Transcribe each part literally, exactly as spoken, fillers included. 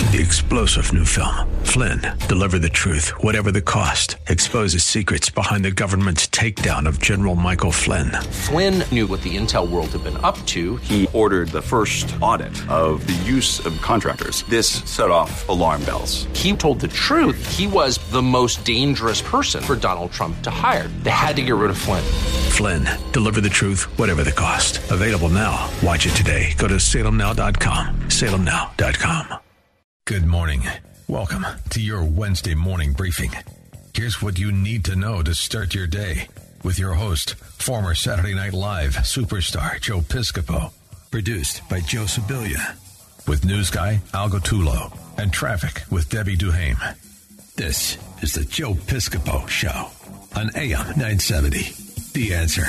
The explosive new film, Flynn, deliver the truth, whatever the cost, exposes secrets behind the government's takedown of General Michael Flynn. Flynn knew what the intel world had been up to. He ordered the first audit of the use of contractors. This set off alarm bells. He told the truth. He was the most dangerous person for Donald Trump to hire. They had to get rid of Flynn. Flynn, deliver the truth, whatever the cost. Available now. Watch it today. Go to salem now dot com. salem now dot com. Good morning. Welcome to your Wednesday morning briefing. Here's what you need to know to start your day with your host, former Saturday Night Live superstar Joe Piscopo. Produced by Joe Sibilia. With news guy Al Gottulo and traffic with Debbie Duhame. This is the Joe Piscopo Show on A M nine seventy. The Answer.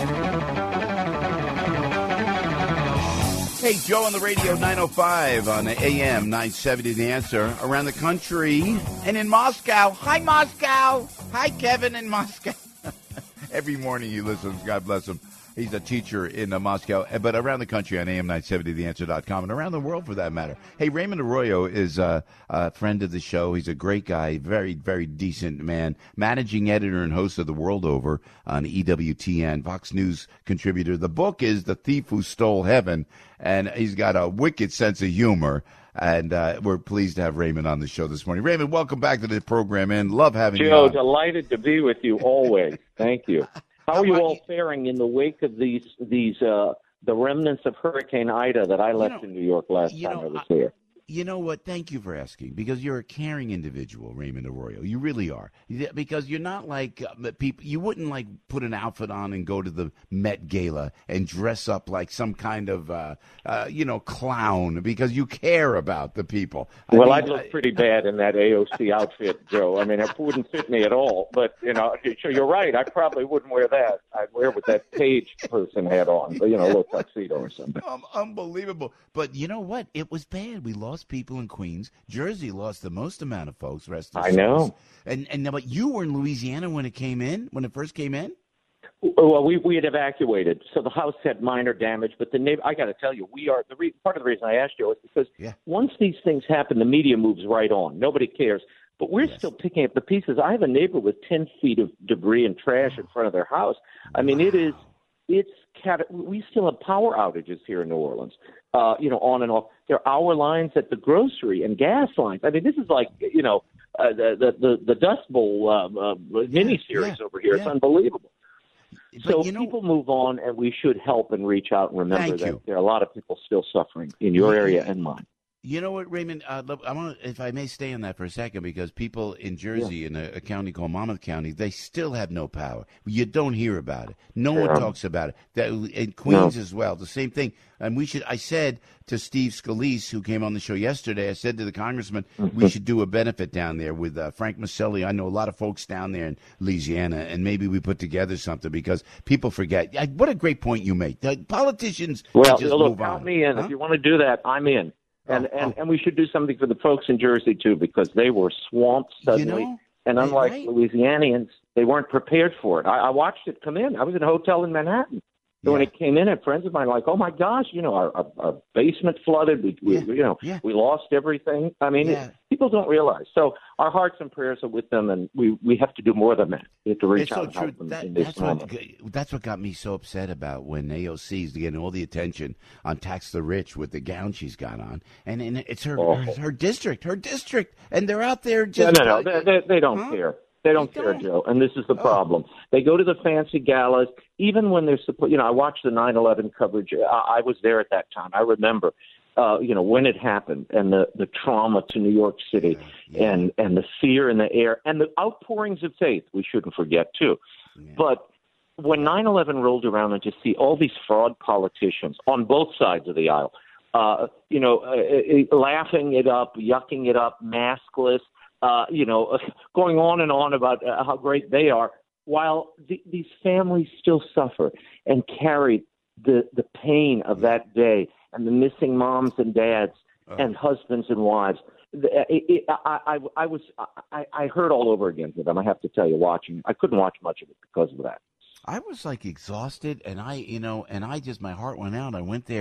Hey, Joe on the radio, nine oh five on A M nine seventy, The Answer. Around the country and in Moscow. Hi, Moscow. Hi, Kevin in Moscow. Every morning he listens. God bless him. He's a teacher in uh, Moscow, but around the country on A M nine seventy the answer dot com and around the world for that matter. Hey, Raymond Arroyo is uh, a friend of the show. He's a great guy, very, very decent man, managing editor and host of The World Over on E W T N, Fox News contributor. The book is The Thief Who Stole Heaven, and he's got a wicked sense of humor. And uh, we're pleased to have Raymond on the show this morning. Raymond, welcome back to the program, and love having Joe, you on. Joe, delighted to be with you always. Thank you. How are you all faring in the wake of these these uh, the remnants of Hurricane Ida that I left you know, in New York last time know, I was I, here? You know what? Thank you for asking, because you're a caring individual, Raymond Arroyo. You really are, because you're not like uh, people. You wouldn't like put an outfit on and go to the Met Gala and dress up like some kind of uh, uh, you know clown, because you care about the people. I well, mean, I'd look I, pretty bad in that A O C outfit, Joe. I mean, it wouldn't fit me at all. But you know, so you're right. I probably wouldn't wear that. I'd wear what that Page person had on, you know, a little tuxedo or something. Um, unbelievable. But you know what? It was bad. We lost people in Queens. Jersey lost the most amount of folks. Rest of I know. And and but you were in Louisiana when it came in, when it first came in. Well, we we had evacuated, so the house had minor damage. But the neighbor, I got to tell you, we are the re, part of the reason I asked you is because yeah. once these things happen, the media moves right on. Nobody cares. But we're yes. still picking up the pieces. I have a neighbor with ten feet of debris and trash in front of their house. I mean, wow. it is. It's cat. We still have power outages here in New Orleans. Uh, you know, on and off. There are hour lines at the grocery and gas lines. I mean, this is like, you know, uh, the, the the Dust Bowl uh, uh, miniseries yeah, over here. Yeah. It's unbelievable. But, so you know, people move on, and we should help and reach out and remember that you. there are a lot of people still suffering in your area and mine. You know what, Raymond? Uh, I want, if I may stay on that for a second, because people in Jersey, yeah. in a, a county called Monmouth County, they still have no power. You don't hear about it. No yeah. one talks about it. That, in Queens no. as well, the same thing. And we should. I said to Steve Scalise, who came on the show yesterday, I said to the congressman, mm-hmm. we should do a benefit down there with uh, Frank Maselli. I know a lot of folks down there in Louisiana, and maybe we put together something, because people forget. I, what a great point you make. The politicians well, just look, move count on. me in. Huh? If you want to do that, I'm in. And, oh, and, oh. and we should do something for the folks in Jersey, too, because they were swamped suddenly. You know, and unlike right. Louisianians, they weren't prepared for it. I, I watched it come in. I was in a hotel in Manhattan. So yeah. when it came in, and friends of mine were like, oh, my gosh, you know, our, our, our basement flooded. We, we yeah. you know, yeah. we lost everything. I mean, yeah. it, people don't realize. So our hearts and prayers are with them, and we, we have to do more than that. We have to reach it's out so and help true. them That, in this that's moment. What, that's what got me so upset about when A O C is getting all the attention on Tax the Rich with the gown she's got on. And, and it's her, her her district, her district. And they're out there just... No, no, no. They, they, they don't huh? care. They don't they care, don't. Joe, and this is the oh. problem. They go to the fancy galas, even when they're supposed. You know, I watched the nine eleven coverage. I, I was there at that time. I remember, uh, you know, when it happened, and the, the trauma to New York City, yeah. Yeah. and and the fear in the air, and the outpourings of faith. We shouldn't forget too. Yeah. But when nine eleven rolled around, and to see all these fraud politicians on both sides of the aisle, uh, you know, uh, laughing it up, yucking it up, maskless. Uh, you know, going on and on about uh, how great they are, while th- these families still suffer and carry the, the pain of that day and the missing moms and dads uh. and husbands and wives. It, it, I, I, I was I, I heard all over again for them. I have to tell you, watching, I couldn't watch much of it because of that. I was like exhausted, and I, you know, and I just, my heart went out. I went there,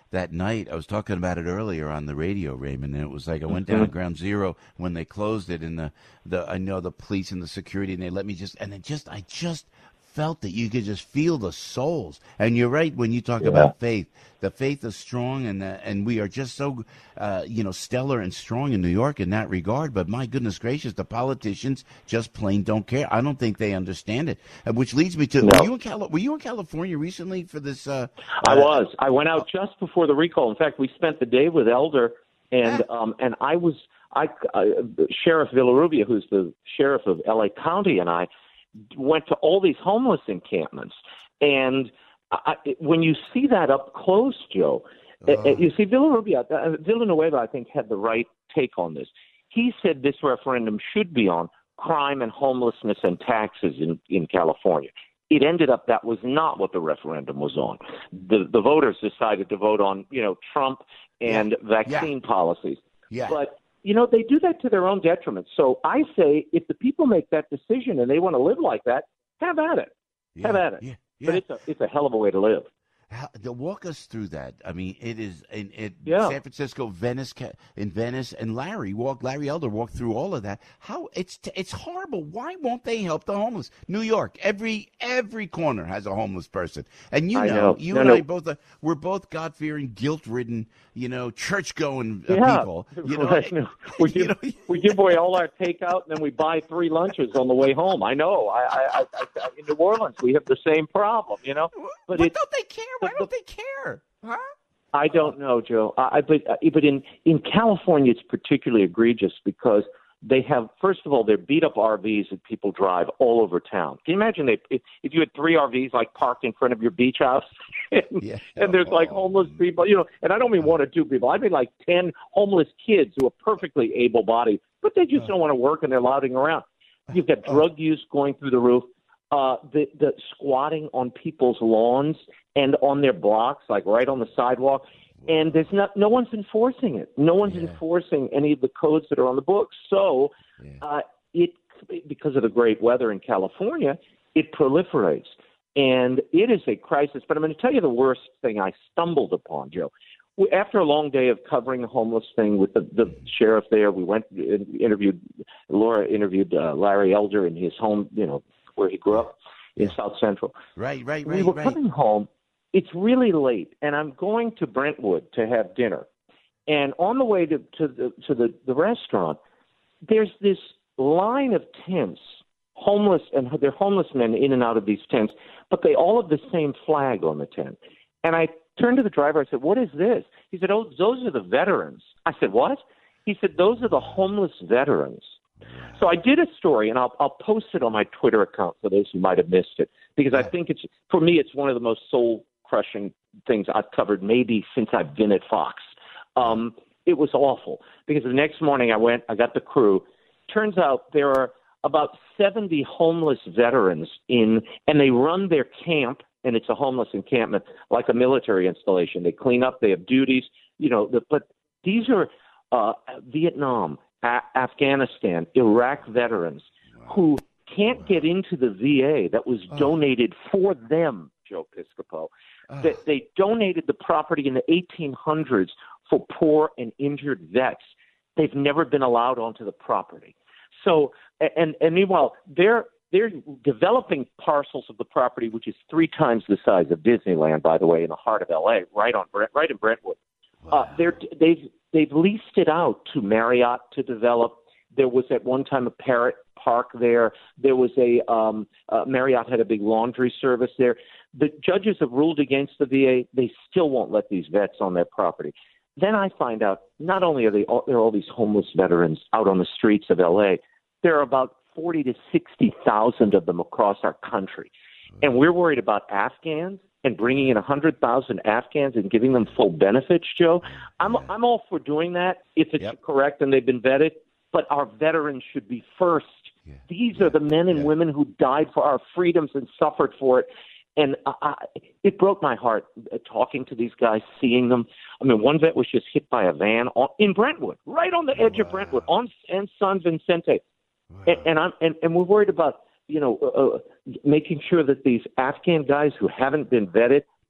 that night. I was talking about it earlier on the radio, Raymond, and it was like I went down to Ground Zero when they closed it, and the, the I know the police and the security, and they let me just, and it just, I just felt that you could just feel the souls. And you're right when you talk yeah. about faith. The faith is strong, and uh, and we are just so, uh, you know, stellar and strong in New York in that regard. But my goodness gracious, the politicians just plain don't care. I don't think they understand it. Uh, which leads me to, no. were you in Cali- Were you in California recently for this? Uh, I uh, was. I went out just before the recall. In fact, we spent the day with Elder, and ah. um, and I was, I uh, Sheriff Villarubia, who's the sheriff of L A County, and I went to all these homeless encampments. And I, when you see that up close, Joe, uh, you see Villarubia, uh, Villanueva, I think, had the right take on this. He said this referendum should be on crime and homelessness and taxes in, in California. It ended up that was not what the referendum was on. The the voters decided to vote on, you know, Trump and yeah. vaccine yeah. policies. Yeah. But you know, they do that to their own detriment. So I say if the people make that decision and they want to live like that, have at it. Yeah, have at it. Yeah, yeah. But it's a it's a hell of a way to live. How, to walk us through that. I mean, it is in, in yeah. San Francisco, Venice, in Venice, and Larry walked. Larry Elder walked through all of that. How it's it's horrible. Why won't they help the homeless? New York, every every corner has a homeless person, and you know, know. you no, and no. I both are, we're both God fearing, guilt ridden, you know, church going uh, yeah. people. You know, right. no. we give you know? we give away all our takeout, and then we buy three lunches on the way home. I know. I, I, I, I in New Orleans, we have the same problem. You know, but, but don't they care? Why don't they care? Huh? I don't know, Joe. I, but but in, in California, it's particularly egregious because they have, first of all, they're beat up R Vs that people drive all over town. Can you imagine they, if, if you had three R Vs like parked in front of your beach house, and, yeah. and there's like homeless people, you know, and I don't mean one or two people. I mean like ten homeless kids who are perfectly able-bodied, but they just don't want to work and they're lounging around. You've got drug use going through the roof. Uh, the, the squatting on people's lawns and on their blocks, like right on the sidewalk, and there's not, no one's enforcing it. No one's yeah. enforcing any of the codes that are on the books. So yeah. uh, it, because of the great weather in California, it proliferates, and it is a crisis. But I'm going to tell you the worst thing I stumbled upon, Joe. After a long day of covering the homeless thing with the, the sheriff there, we went and interviewed, Laura interviewed uh, Larry Elder in his home, you know, where he grew up in South Central. Right, right, right. We were right. coming home. It's really late, and I'm going to Brentwood to have dinner. And on the way to, to the to the, the restaurant, there's this line of tents, homeless, and they're homeless men in and out of these tents, but they all have the same flag on the tent. And I turned to the driver. I said, "What is this?" He said, "Oh, those are the veterans." I said, "What?" He said, "Those are the homeless veterans." So I did a story, and I'll, I'll post it on my Twitter account for those who might have missed it, because I think it's, for me, it's one of the most soul-crushing things I've covered maybe since I've been at Fox. Um, it was awful, because the next morning I went, I got the crew. Turns out there are about seventy homeless veterans in, and they run their camp, and it's a homeless encampment, like a military installation. They clean up, they have duties, you know, the, but these are uh, Vietnam, A- Afghanistan, Iraq veterans wow. who can't wow. get into the V A that was oh. donated for them, Joe Piscopo. Oh. That they donated the property in the eighteen hundreds for poor and injured vets. They've never been allowed onto the property. So, and, and meanwhile, they're they're developing parcels of the property, which is three times the size of Disneyland, by the way, in the heart of L A, right on right in Brentwood. Wow. Uh, they're they've They've leased it out to Marriott to develop. There was at one time a Parrot Park there. There was a um, uh, Marriott had a big laundry service there. The judges have ruled against the V A. They still won't let these vets on their property. Then I find out not only are they all, there are all these homeless veterans out on the streets of L A, there are about forty to sixty thousand of them across our country, and we're worried about Afghans. And bringing in one hundred thousand Afghans and giving them full benefits, Joe. I'm yeah. I'm all for doing that if it's yep. correct and they've been vetted. But our veterans should be first. Yeah. These yeah. are the men and yeah. women who died for our freedoms and suffered for it. And I, I, it broke my heart uh, talking to these guys, seeing them. I mean, one vet was just hit by a van on, in Brentwood, right on the edge wow. of Brentwood, on and San Vicente. Wow. And, and I'm and, and we're worried about, you know, uh, making sure that these Afghan guys who haven't been vetted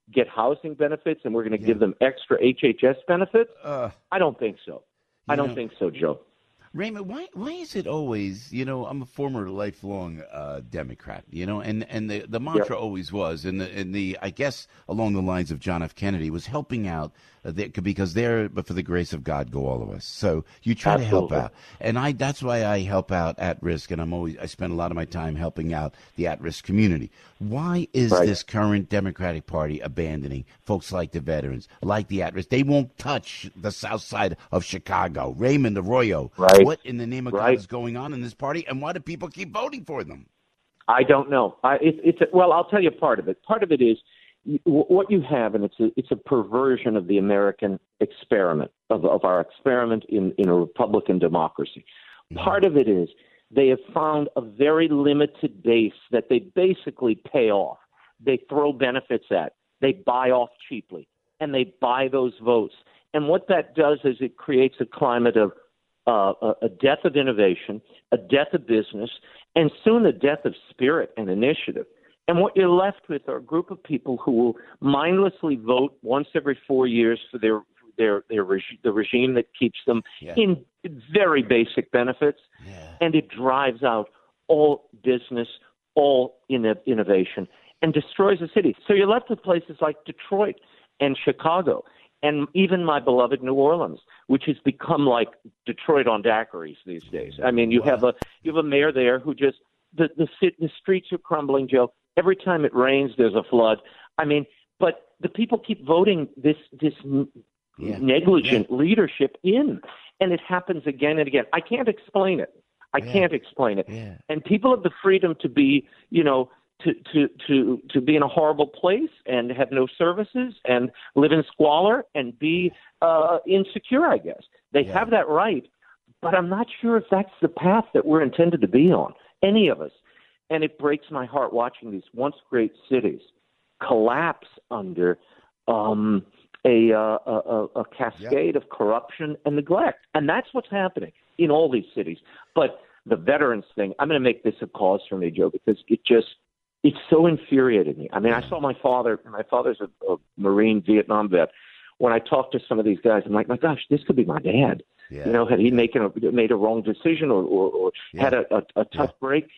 get housing benefits and we're going to Yeah. give them extra H H S benefits? Uh, I don't think so. I You don't know- think so, Joe. Raymond, why why is it always, you know, I'm a former lifelong uh, Democrat, you know, and, and the, the mantra Yep. always was, and the, and the, I guess along the lines of John F. Kennedy, was helping out uh, the, because there, but for the grace of God go all of us. So you try to help Absolutely. out. And I that's why I help out at risk, and I'm always, I spend a lot of my time helping out the at-risk community. Why is Right. this current Democratic Party abandoning folks like the veterans, like the at-risk? They won't touch the south side of Chicago. Raymond Arroyo. Right. What in the name of God Right. is going on in this party, and why do people keep voting for them? I don't know. I, it, it's a, well, I'll tell you part of it. Part of it is you- what you have, and it's a, it's a perversion of the American experiment, of, of our experiment in, in a Republican democracy. Part of it is they have found a very limited base that they basically pay off. They throw benefits at. They buy off cheaply, and they buy those votes. And what that does is it creates a climate of uh, a, a death of innovation, a death of business, and soon a death of spirit and initiative. And what you're left with are a group of people who will mindlessly vote once every four years for their their their regi- the regime that keeps them Yeah. in very basic benefits, Yeah. and it drives out all business, all inno- innovation, and destroys the city. So you're left with places like Detroit and Chicago, and even my beloved New Orleans, which has become like Detroit on daiquiris these days. I mean, you have a you have a mayor there who just the the ci- the streets are crumbling, Joe. Every time it rains, there's a flood. I mean, but the people keep voting this this n- Yeah. negligent leadership in, and it happens again and again. I can't explain it. I Yeah. can't explain it. Yeah. And people have the freedom to be, you know, to, to, to, to be in a horrible place and have no services and live in squalor and be uh, insecure, I guess. They Yeah. have that right. But I'm not sure if that's the path that we're intended to be on, any of us. And it breaks my heart watching these once great cities collapse under um, a, uh, a, a cascade of corruption and neglect. And that's what's happening in all these cities. But the veterans thing, I'm going to make this a cause for me, Joe, because it just, it's so infuriated me. I mean, I saw my father, my father's a, a Marine Vietnam vet. When I talk to some of these guys, I'm like, my gosh, this could be my dad. Yeah. You know, had he making a, made a wrong decision or, or, or Yeah. had a, a, a tough Yeah. break.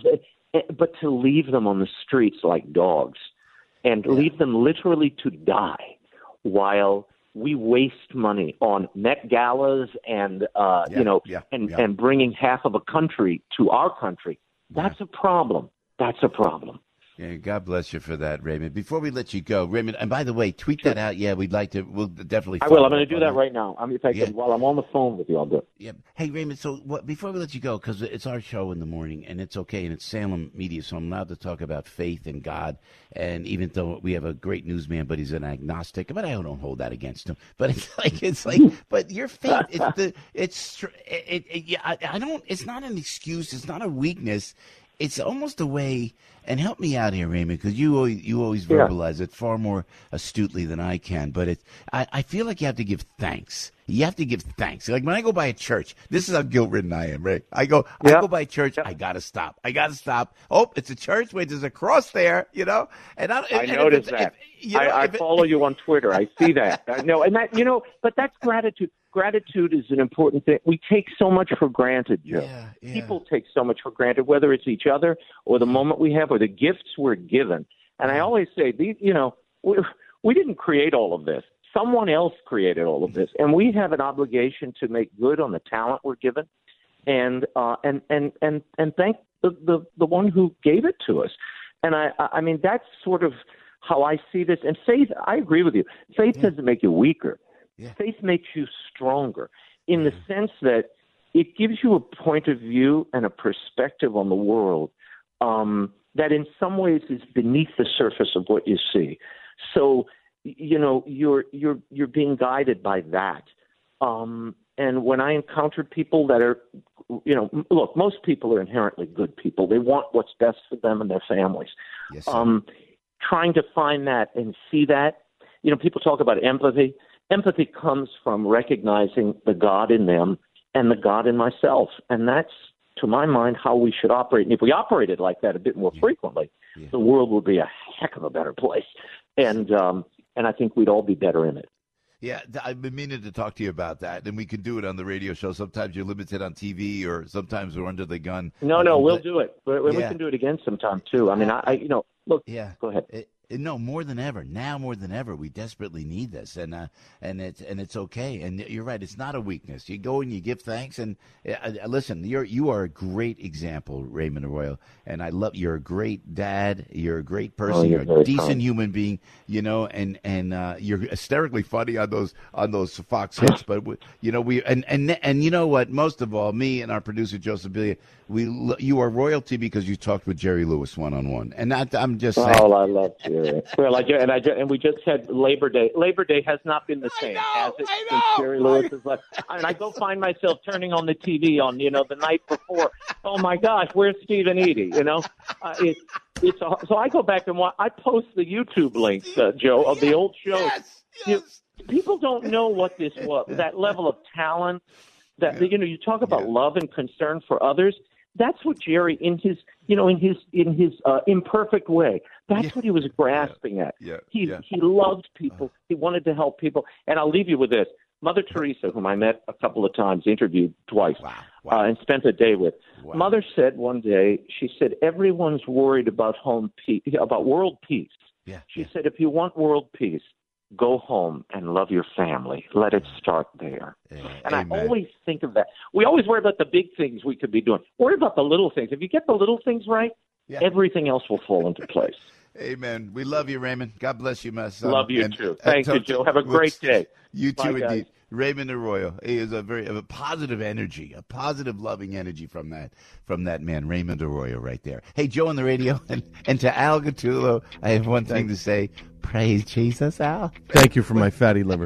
But to leave them on the streets like dogs and leave them literally to die while we waste money on Met galas and, uh, Yeah, you know, yeah, and, yeah. and bringing half of a country to our country, that's a problem. That's a problem. Yeah, God bless you for that, Raymond. Before we let you go, Raymond, and by the way, tweet that out. Yeah, we'd like to. We'll definitely. I will. follow I'm going up to do on that right now. I mean, if I Yeah. can, while I'm on the phone with you, I'll do it. Yeah. Hey, Raymond. So, what, before we let you go, because it's our show in the morning, and it's okay, and it's Salem Media, so I'm allowed to talk about faith and God. And even though we have a great newsman, but he's an agnostic, but I don't hold that against him. But it's like it's like, but your faith, it's the, it's, str- it, it, it yeah, I, I don't. It's not an excuse. It's not a weakness. It's almost a way, and help me out here, Raymond, because you always, you always Yeah. verbalize it far more astutely than I can. But it, I, I feel like you have to give thanks. You have to give thanks. Like when I go by a church, this is how guilt-ridden I am, Rick. I go, I Yeah. go by a church, I gotta stop. I gotta stop. Oh, it's a church. Wait, there's a cross there, you know. And I, I and if noticed it- that. if- you know, I, I if it- follow you on Twitter. I see that. I know, and that you know, but that's gratitude. Gratitude is an important thing. We take so much for granted, Joe. Yeah, yeah. People take so much for granted, whether it's each other or the moment we have or the gifts we're given. And I always say, these, you know, we, we didn't create all of this. Someone else created all of this, and we have an obligation to make good on the talent we're given, and uh, and and and and thank the, the the one who gave it to us. And I I mean that's sort of how I see this. And faith, I agree with you. Faith doesn't make you weaker. Yeah. Faith makes you stronger in the sense that it gives you a point of view and a perspective on the world um, that in some ways is beneath the surface of what you see. So, you know, you're you're you're being guided by that. Um, and when I encounter people that are, you know, m- look, most people are inherently good people. They want what's best for them and their families. Yes, sir. um, trying to find that and see that, you know, people talk about empathy. Empathy comes from recognizing the God in them and the God in myself. And that's, to my mind, how we should operate. And if we operated like that a bit more frequently, Yeah. the world would be a heck of a better place. and um, and I think we'd all be better in it. Yeah, I've been meaning to talk to you about that, and we can do it on the radio show. Sometimes you're limited on T V, or sometimes we're under the gun. No, no, we'll do it. We, we yeah. can do it again sometime too. I mean, I, I you know, look. Yeah, go ahead. It, No, more than ever. Now more than ever, we desperately need this, and uh, and it's and it's okay. And you're right; it's not a weakness. You go and you give thanks. And uh, listen, you're you are a great example, Raymond Arroyo. And I love you're a great dad. You're a great person. Oh, you're, you're a decent kind. human being. You know, and and uh, you're hysterically funny on those on those Fox hits. But we, you know, we and and and you know what? Most of all, me and our producer Joseph Bilia, we you are royalty because you talked with Jerry Lewis one on one. And that, I'm just saying. Oh, I love Jerry. Well, I and I and we just had Labor Day. Labor Day has not been the same, know, has it? I Since know. Jerry Lewis has left, and I go find myself turning on the T V on you know the night before. Oh my gosh, where's Stephen Eady? You know, uh, it's it's a, so I go back and watch. I post the YouTube links, uh, Joe, of the old shows. Yes, yes. You, people don't know what this was. That level of talent. That Yeah. you know, you talk about Yeah. love and concern for others. That's what Jerry, in his, you know, in his in his uh, imperfect way, that's Yeah. what he was grasping at. Yeah. He Yeah. he loved people. He wanted to help people. And I'll leave you with this: Mother Teresa, whom I met a couple of times, interviewed twice, Wow. Wow. Uh, and spent a day with. Wow. Mother said one day, she said, "Everyone's worried about home peace, about world peace." Yeah. She yeah. said, "If you want world peace, go home and love your family. Let it start there." Yeah. And Amen. I always think of that. We always worry about the big things we could be doing. Worry about the little things. If you get the little things right, Yeah. everything else will fall into place. Amen. We love you, Raymond. God bless you, my son. Love you, And- too. and Thank you, to- Joe. Have a great day. You Bye, too, guys. indeed. Raymond Arroyo. He is a very a positive energy, a positive, loving energy from that from that man, Raymond Arroyo, right there. Hey, Joe on the radio, and, and to Al Gattulo, I have one thing to say. Praise Jesus, Al. Thank you for my fatty liver.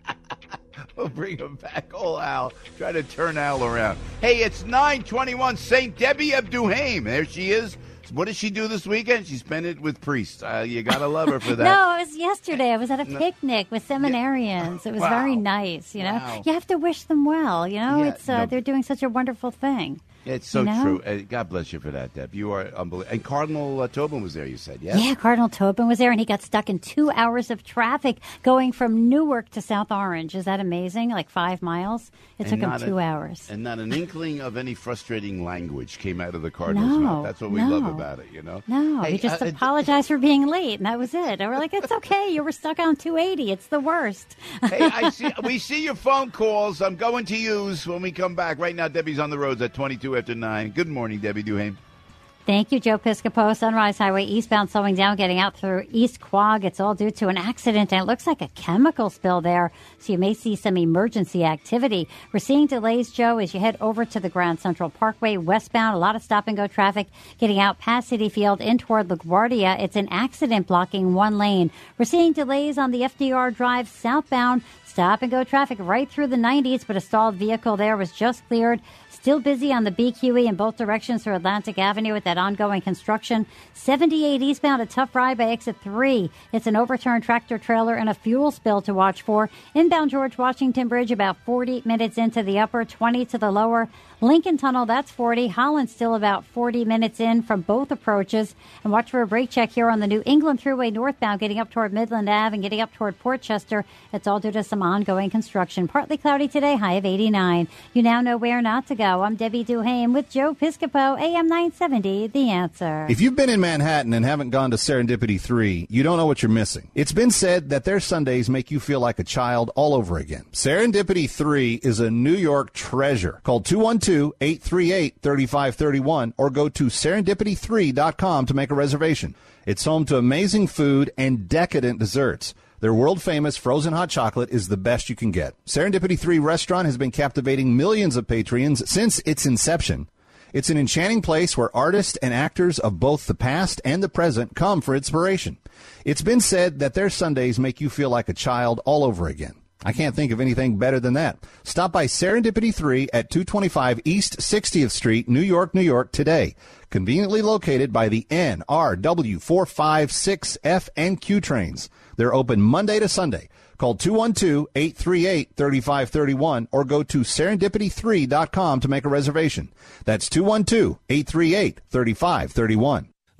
We'll bring him back. Oh, Al. Try to turn Al around. Hey, it's nine twenty-one. Saint Debbie of Duhame. There she is. What does she do this weekend? She spent it with priests. Uh, you got to love her for that. No, it was yesterday. I was at a picnic with seminarians. It was Wow. very nice, you know. Wow. You have to wish them well, you know. Yeah, it's uh, no. They're doing such a wonderful thing. It's so You know? true. Uh, God bless you for that, Deb. You are unbelievable. And Cardinal uh, Tobin was there, you said, yes? Yeah, Cardinal Tobin was there, and he got stuck in two hours of traffic going from Newark to South Orange. Is that amazing? Like five miles? It And took him not two a- hours. And not an inkling of any frustrating language came out of the Cardinal's No, mouth. That's what we no. love about it, you know? No, Hey, he just uh, uh, apologized for being late, and that was it. And we're like, it's okay. You were stuck on two eighty. It's the worst. Hey, I see. We see your phone calls. I'm going to use when we come back. Right now, Debbie's on the roads at twenty-two after nine. Good morning, Debbie Duhame. Thank you, Joe Piscopo. Sunrise Highway eastbound slowing down, getting out through East Quogue. It's all due to an accident, and it looks like a chemical spill there, so you may see some emergency activity. We're seeing delays, Joe, as you head over to the Grand Central Parkway westbound. A lot of stop-and-go traffic getting out past City Field in toward LaGuardia. It's an accident blocking one lane. We're seeing delays on the F D R Drive southbound. Stop-and-go traffic right through the nineties, but a stalled vehicle there was just cleared. Still busy on the B Q E in both directions through Atlantic Avenue with that ongoing construction. seventy-eight eastbound, a tough ride by exit three. It's an overturned tractor trailer and a fuel spill to watch for. Inbound George Washington Bridge about forty minutes into the upper, twenty to the lower. Lincoln Tunnel, that's forty. Holland still about forty minutes in from both approaches. And watch for a brake check here on the New England Thruway northbound, getting up toward Midland Ave and getting up toward Port Chester. It's all due to some ongoing construction. Partly cloudy today, high of eighty-nine. You now know where not to go. I'm Debbie Duhame with Joe Piscopo, A M nine seventy, The Answer. If you've been in Manhattan and haven't gone to Serendipity three, you don't know what you're missing. It's been said that their Sundays make you feel like a child all over again. Serendipity three is a New York treasure. Call two one two, eight three eight, three five three one or go to serendipity three dot com to make a reservation. It's home to amazing food and decadent desserts. Their world-famous frozen hot chocolate is the best you can get. Serendipity three Restaurant has been captivating millions of patrons since its inception. It's an enchanting place where artists and actors of both the past and the present come for inspiration. It's been said that their Sundays make you feel like a child all over again. I can't think of anything better than that. Stop by Serendipity three at two twenty-five East sixtieth Street, New York, New York today. Conveniently located by the N R W four five six F and Q trains. They're open Monday to Sunday. Call two one two, eight three eight, three five three one or go to serendipity three dot com to make a reservation. That's two one two, eight three eight, three five three one.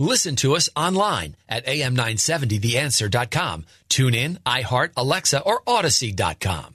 Listen to us online at A M nine seventy the answer dot com. Tune in, iHeart, Alexa, or Odyssey dot com.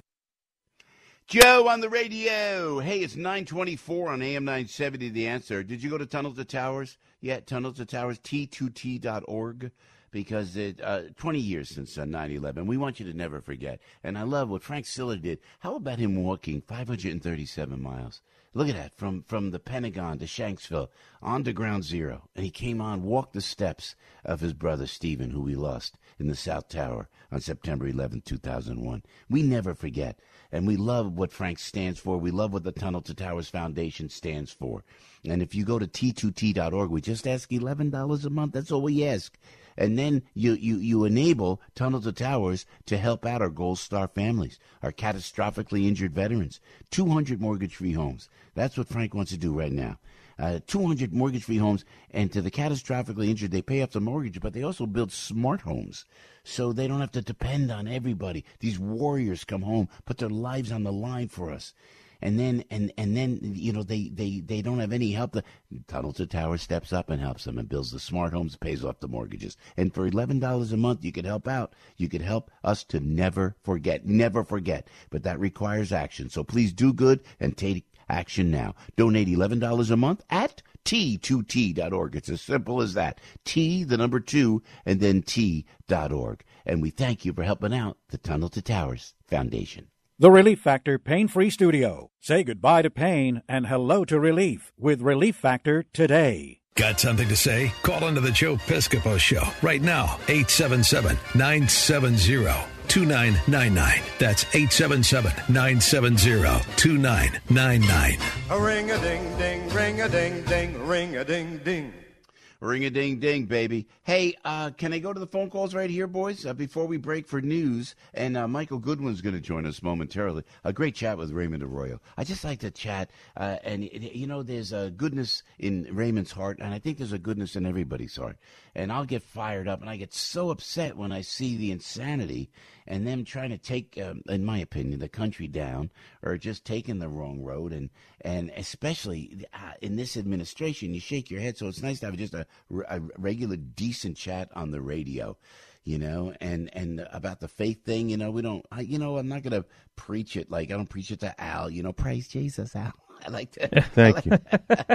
Joe on the radio. Hey, it's nine twenty-four on A M nine seventy, The Answer. Did you go to Tunnel to Towers? Yeah, Tunnel to Towers, T two T dot org. Because it uh, twenty years since uh, nine eleven. We want you to never forget. And I love what Frank Siller did. How about him walking five hundred thirty-seven miles? Look at that, from, from the Pentagon to Shanksville, on to Ground Zero. And he came on, walked the steps of his brother Stephen, who we lost in the South Tower on September eleventh, two thousand one. We never forget. And we love what Frank stands for. We love what the Tunnel to Towers Foundation stands for. And if you go to T two T dot org, we just ask eleven dollars a month. That's all we ask. And then you, you, you enable Tunnel to Towers to help out our Gold Star families, our catastrophically injured veterans, two hundred mortgage-free homes. That's what Frank wants to do right now. Uh, two hundred mortgage-free homes, and to the catastrophically injured, they pay off the mortgage, but they also build smart homes so they don't have to depend on everybody. These warriors come home, put their lives on the line for us. And then, and, and then, you know, they, they, they don't have any help. The Tunnel to Tower steps up and helps them and builds the smart homes, pays off the mortgages. And for eleven dollars a month, you could help out. You could help us to never forget, never forget. But that requires action. So please do good and take action now. Donate eleven dollars a month at T two T dot org. It's as simple as that. T, the number two, and then T dot org. And we thank you for helping out the Tunnel to Towers Foundation. The Relief Factor Pain-Free Studio. Say goodbye to pain and hello to relief with Relief Factor today. Got something to say? Call into the Joe Piscopo Show right now. eight seven seven, nine seven zero, two nine nine nine. That's eight seven seven, nine seven zero, two nine nine nine. A ring-a-ding-ding, ring-a-ding-ding, ring-a-ding-ding. Ring-a-ding-ding, baby. Hey, uh, can I go to the phone calls right here, boys, uh, before we break for news? And uh, Michael Goodwin's going to join us momentarily. A great chat with Raymond Arroyo. I just like to chat. Uh, and, you know, there's a goodness in Raymond's heart, and I think there's a goodness in everybody's heart. And I'll get fired up, and I get so upset when I see the insanity and them trying to take, um, in my opinion, the country down or just taking the wrong road. And, and especially uh, in this administration, you shake your head. So it's nice to have just a, a regular, decent chat on the radio, you know, and, and about the faith thing. You know, we don't, I, you know, I'm not going to preach it like I don't preach it to Al, you know, praise Jesus, Al. I like to. Thank you.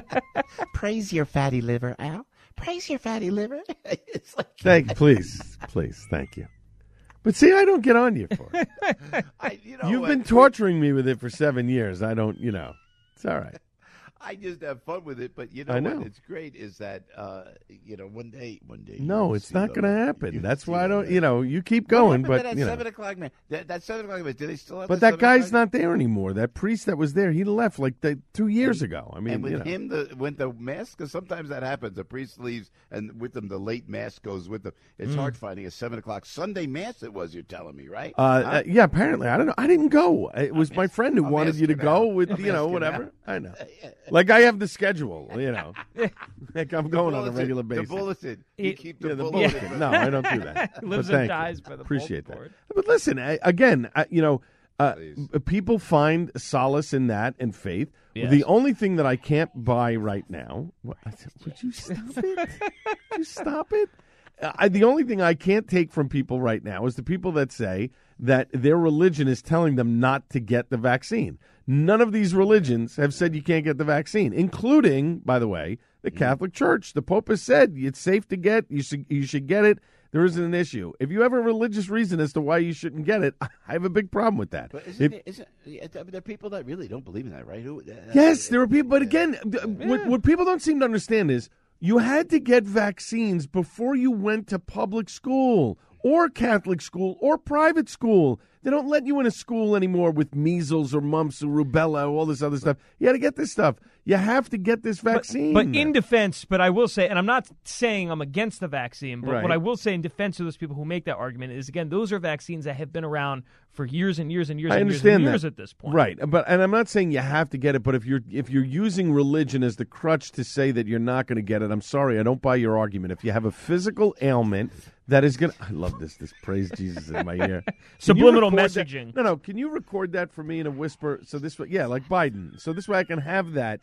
Praise your fatty liver, Al. Praise your fatty liver. It's like, thank you. Please, please. Thank you. But see, I don't get on you for it. I, you know, You've uh, been torturing me with it for seven years. I don't, you know, it's all right. I just have fun with it, but you know, I know. what? It's great is that, uh, you know, one day, one day. No, it's not going to happen. That's why I don't, you know, you keep going, but, that you know. seven o'clock man, that, that seven o'clock man, do they still have But the that guy's o'clock? not there anymore. That priest that was there, he left like the, two years and, ago. I mean, and with you know. him, the when the mask, because sometimes that happens. The priest leaves, and with them, the late mass goes with them. It's Mm. hard finding a seven o'clock Sunday mass. It was, you're telling me, right? Uh, Huh? uh, yeah, apparently. I don't know. I didn't go. It was my friend who I'm wanted you to asking go out. with, I'm you know, asking whatever. out. I know. Like I have the schedule, you know. Like I'm The going on a bulletin, regular basis. The bulletin. You keep the Yeah, the bulletin. bulletin. No, I don't do that. He lives But and thank you. dies by the Appreciate bulletin that. board. But listen, I, again, I, you know, uh, people find solace in that and faith. Yes. The only thing that I can't buy right now, what, would you stop it? Would you stop it? Uh, I, the only thing I can't take from people right now is the people that say that their religion is telling them not to get the vaccine. None of these religions have said you can't get the vaccine, including, by the way, the Catholic Church. The Pope has said it's safe to get. You should, you should get it. There isn't an issue. If you have a religious reason as to why you shouldn't get it, I have a big problem with that. But isn't If- it, isn't, there are people that really don't believe in that, right? Who, uh, Yes, there are people. But again, th- what, what people don't seem to understand is you had to get vaccines before you went to public school or Catholic school or private school. They don't let you in a school anymore with measles or mumps or rubella or all this other stuff. You got to get this stuff. You have to get this vaccine. But, but in defense, but I will say, and I'm not saying I'm against the vaccine, but Right. what I will say in defense of those people who make that argument is, again, those are vaccines that have been around for years and years and years I and years understand and that. years at this point. Right, but and I'm not saying you have to get it, but if you're if you're using religion as the crutch to say that you're not going to get it, I'm sorry, I don't buy your argument. If you have a physical ailment that is going to, I love this, this praise Jesus in my ear. Can you Subliminal record that- messaging. No, no, can you record that for me in a whisper? So this way, yeah, like Biden. So this way I can have that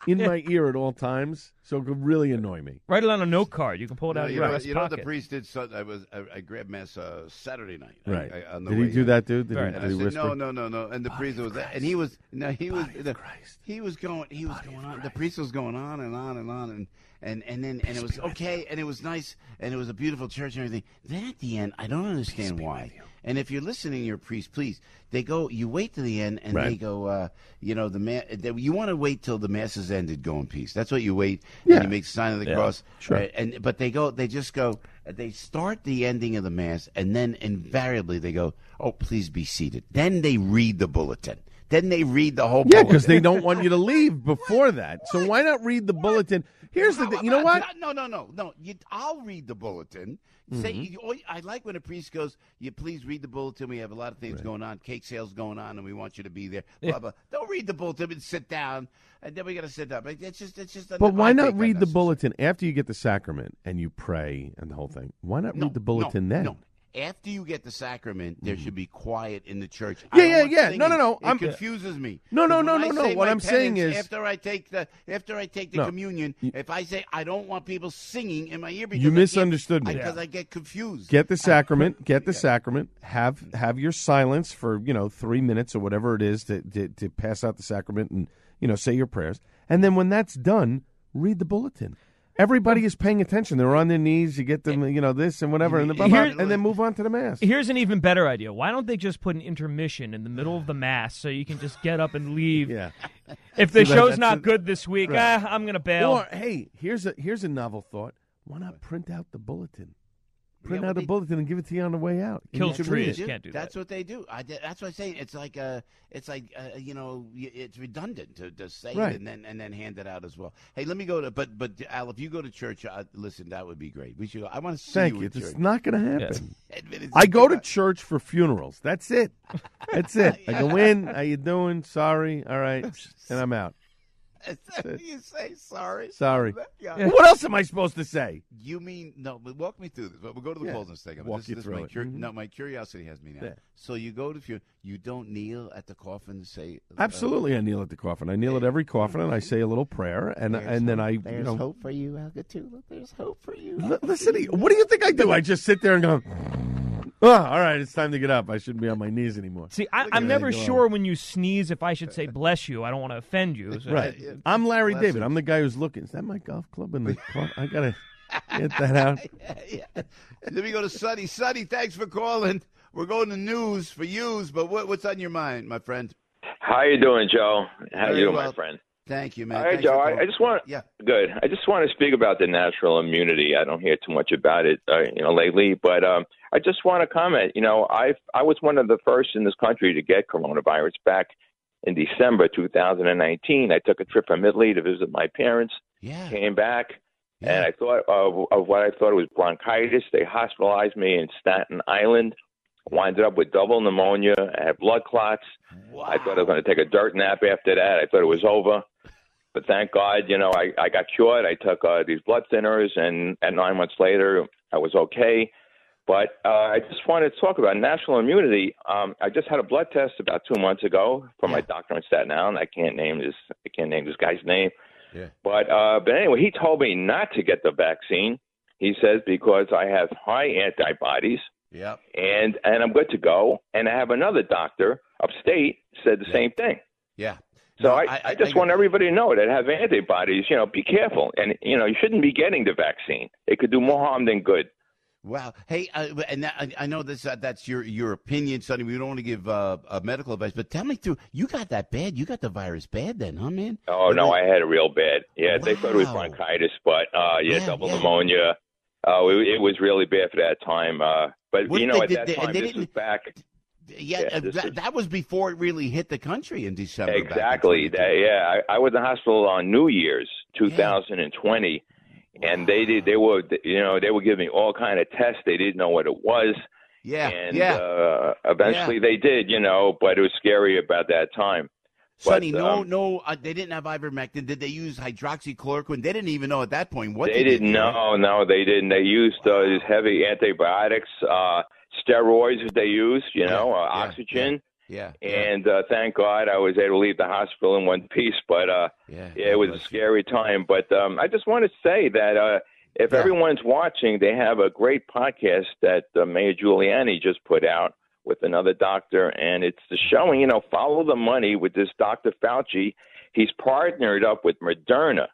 in my ear at all times, so it could really annoy me. Write it on a note card. You can pull it No, out of you your know, breast you know what pocket. the priest did? So, I was I, I grabbed mass uh, Saturday night. Right. I, I, on the Did way he do in. that, dude? Did he, And did I he said, whisper? no, no, no, no. And the priest was, and he was, no, he was, the, he was going, he was going on. The priest was going on and on and on, and and and then and it was okay, and it was nice, and it was a beautiful church and everything. Then at the end, I don't understand why. And if you're listening, your priest, please, they go. You wait to the end, and Right. they go. Uh, you know, the ma- they, you want to wait till the mass is ended. Go in peace. That's what you wait. Yeah. And you make the sign of the Yeah, cross. sure. Right? And but they go. They just go. They start the ending of the mass, and then invariably they go, "Oh, please be seated." Then they read the bulletin. Then they read the whole. Yeah, bulletin. because they don't want you to leave before that. So why not read the bulletin? Here's the thing. You know what? No, no, no, no. You, I'll read the bulletin. Say, Mhm. you, oh, I like when a priest goes, "You please read the bulletin. We have a lot of things going on, cake sales going on, and we want you to be there." Blah Yeah. blah. Don't read the bulletin and sit down, and then we got to sit up. It's just, it's just. But why I not think read the unnecessary. bulletin after you get the sacrament and you pray and the whole thing? Why not No, read the bulletin no, then? No. After you get the sacrament, there should be quiet in the church. I Yeah, don't yeah, want yeah. No, singing. no, no. It I'm- confuses me. No, no, Because no, when no, I no. say What my I'm saying penance is- after I take the after I take the No. communion, if I say I don't want people singing in my ear because You I can't- misunderstood me. because I get confused. Get the sacrament. Get the sacrament. Have have your silence for you know three minutes or whatever it is to, to to pass out the sacrament and you know say your prayers. And then when that's done, read the bulletin. Everybody is paying attention. They're on their knees. You get them, you know, this and whatever, and, the blah, blah, Here- and then move on to the mass. Here's an even better idea. Why don't they just put an intermission in the middle of the mass so you can just get up and leave? Yeah. If the So that- show's that's not a- good this week, Right. ah, I'm going to bail. Or hey, here's a here's a novel thought. Why not print out the bulletin? Print Yeah, out but a they- bulletin and give it to you on the way out. And Kills you can read trees. it. Can't do that. That's what they do. I, did- that's what I'm saying. It's like uh, it's like uh, you know, y- it's redundant to, to say Right. it and then and then hand it out as well. Hey, let me go to. But but Al, if you go to church, uh, listen, that would be great. We should. Go. I want to see Thank you. you. at It's church. not going to happen. Admit it. I go to church for funerals. That's it. That's it. I go in. How you doing? Sorry. All right. And I'm out. Is that what you say? Sorry. Sorry. Yeah. Well, what else am I supposed to say? You mean no? But walk me through this. We'll go to the Yeah. polls in a second. Walk this, you this through my it. cur- Mhm. No, my curiosity has me now. Yeah. So you go to funeral. You don't kneel at the coffin and say. uh, Absolutely, I kneel at the coffin. I kneel at every coffin, and I say a little prayer, and There's and then hope- I, you There's know, hope for you, Alcatula. There's hope for you. L- listen. to you. What do you think I do? I just sit there and go, oh, all right, it's time to get up. I shouldn't be on my knees anymore. See, I, I'm never sure when you sneeze if I should say bless you. I don't want to offend you. So Right. I'm Larry Bless David. him. I'm the guy who's looking. Is that my golf club in the car? I gotta get that out. yeah, yeah. Let me go to Sonny. Sonny, thanks for calling. We're going to news for yous, but what, what's on your mind, my friend? How you doing, Joe? How Very you doing, well. my friend? Thank you, man. All right, Thanks Joe. for I, calling. I just want Yeah. good. I just want to speak about the natural immunity. I don't hear too much about it, uh, you know, lately. But um, I just want to comment. You know, I I was one of the first in this country to get coronavirus back in December two thousand nineteen. I took a trip from Italy to visit my parents. Yeah. Came back, and I thought of, of what I thought was bronchitis. They hospitalized me in Staten Island. Wound up with double pneumonia. I had blood clots. I thought I was going to take a dirt nap after that. I thought it was over. But thank God, you know, I, I got cured. I took uh, these blood thinners, and, and nine months later, I was okay. But uh, I just wanted to talk about natural immunity. Um, I just had a blood test about two months ago from my doctor in Staten Island. I can't name this. I can't name this guy's name. Yeah. But uh, but anyway, he told me not to get the vaccine. He says because I have high antibodies. Yep. And and I'm good to go. And I have another doctor upstate said the same thing. Yeah. So No, I, I- I, I- just I- want everybody to know that have antibodies, you know, be careful. And, you know, you shouldn't be getting the vaccine. It could do more harm than good. Wow. Hey, uh, and that, I, I know this. Uh, that's your your opinion, Sonny. We don't want to give uh, uh, medical advice, but tell me through. You got that bad? You got the virus bad then, huh, man? Oh, no, I had it real bad. Yeah, they thought it was Wow. bronchitis, but, uh, yeah, Yeah, double yeah. pneumonia. Uh, it, it was really bad for that time. Uh, but, What you did know, they- at did that they- time, they this was didn't- back. Yeah, Yeah, uh, this that, is- that was before it really hit the country in December. back in Exactly. twenty-two. That, yeah, I, I was in the hospital on New Year's two thousand twenty, and they did. They were, you know, they were giving me all kind of tests. They didn't know what it was. Yeah, and yeah. uh, eventually they did. You know, but it was scary about that time. Sonny, But, no, um, no, uh, they didn't have ivermectin. Did they use hydroxychloroquine? They didn't even know at that point what they they, didn't did. know. No, they didn't. They used uh, these heavy antibiotics, uh, steroids that they used. You know, uh, yeah, oxygen. Yeah. And uh, thank God I was able to leave the hospital in one piece. But uh, Yeah. yeah, it was a scary time. But um, I just want to say that uh, if yeah. everyone's watching, they have a great podcast that uh, Mayor Giuliani just put out with another doctor, and it's showing, you know, follow the money with this Doctor Fauci. He's partnered up with Moderna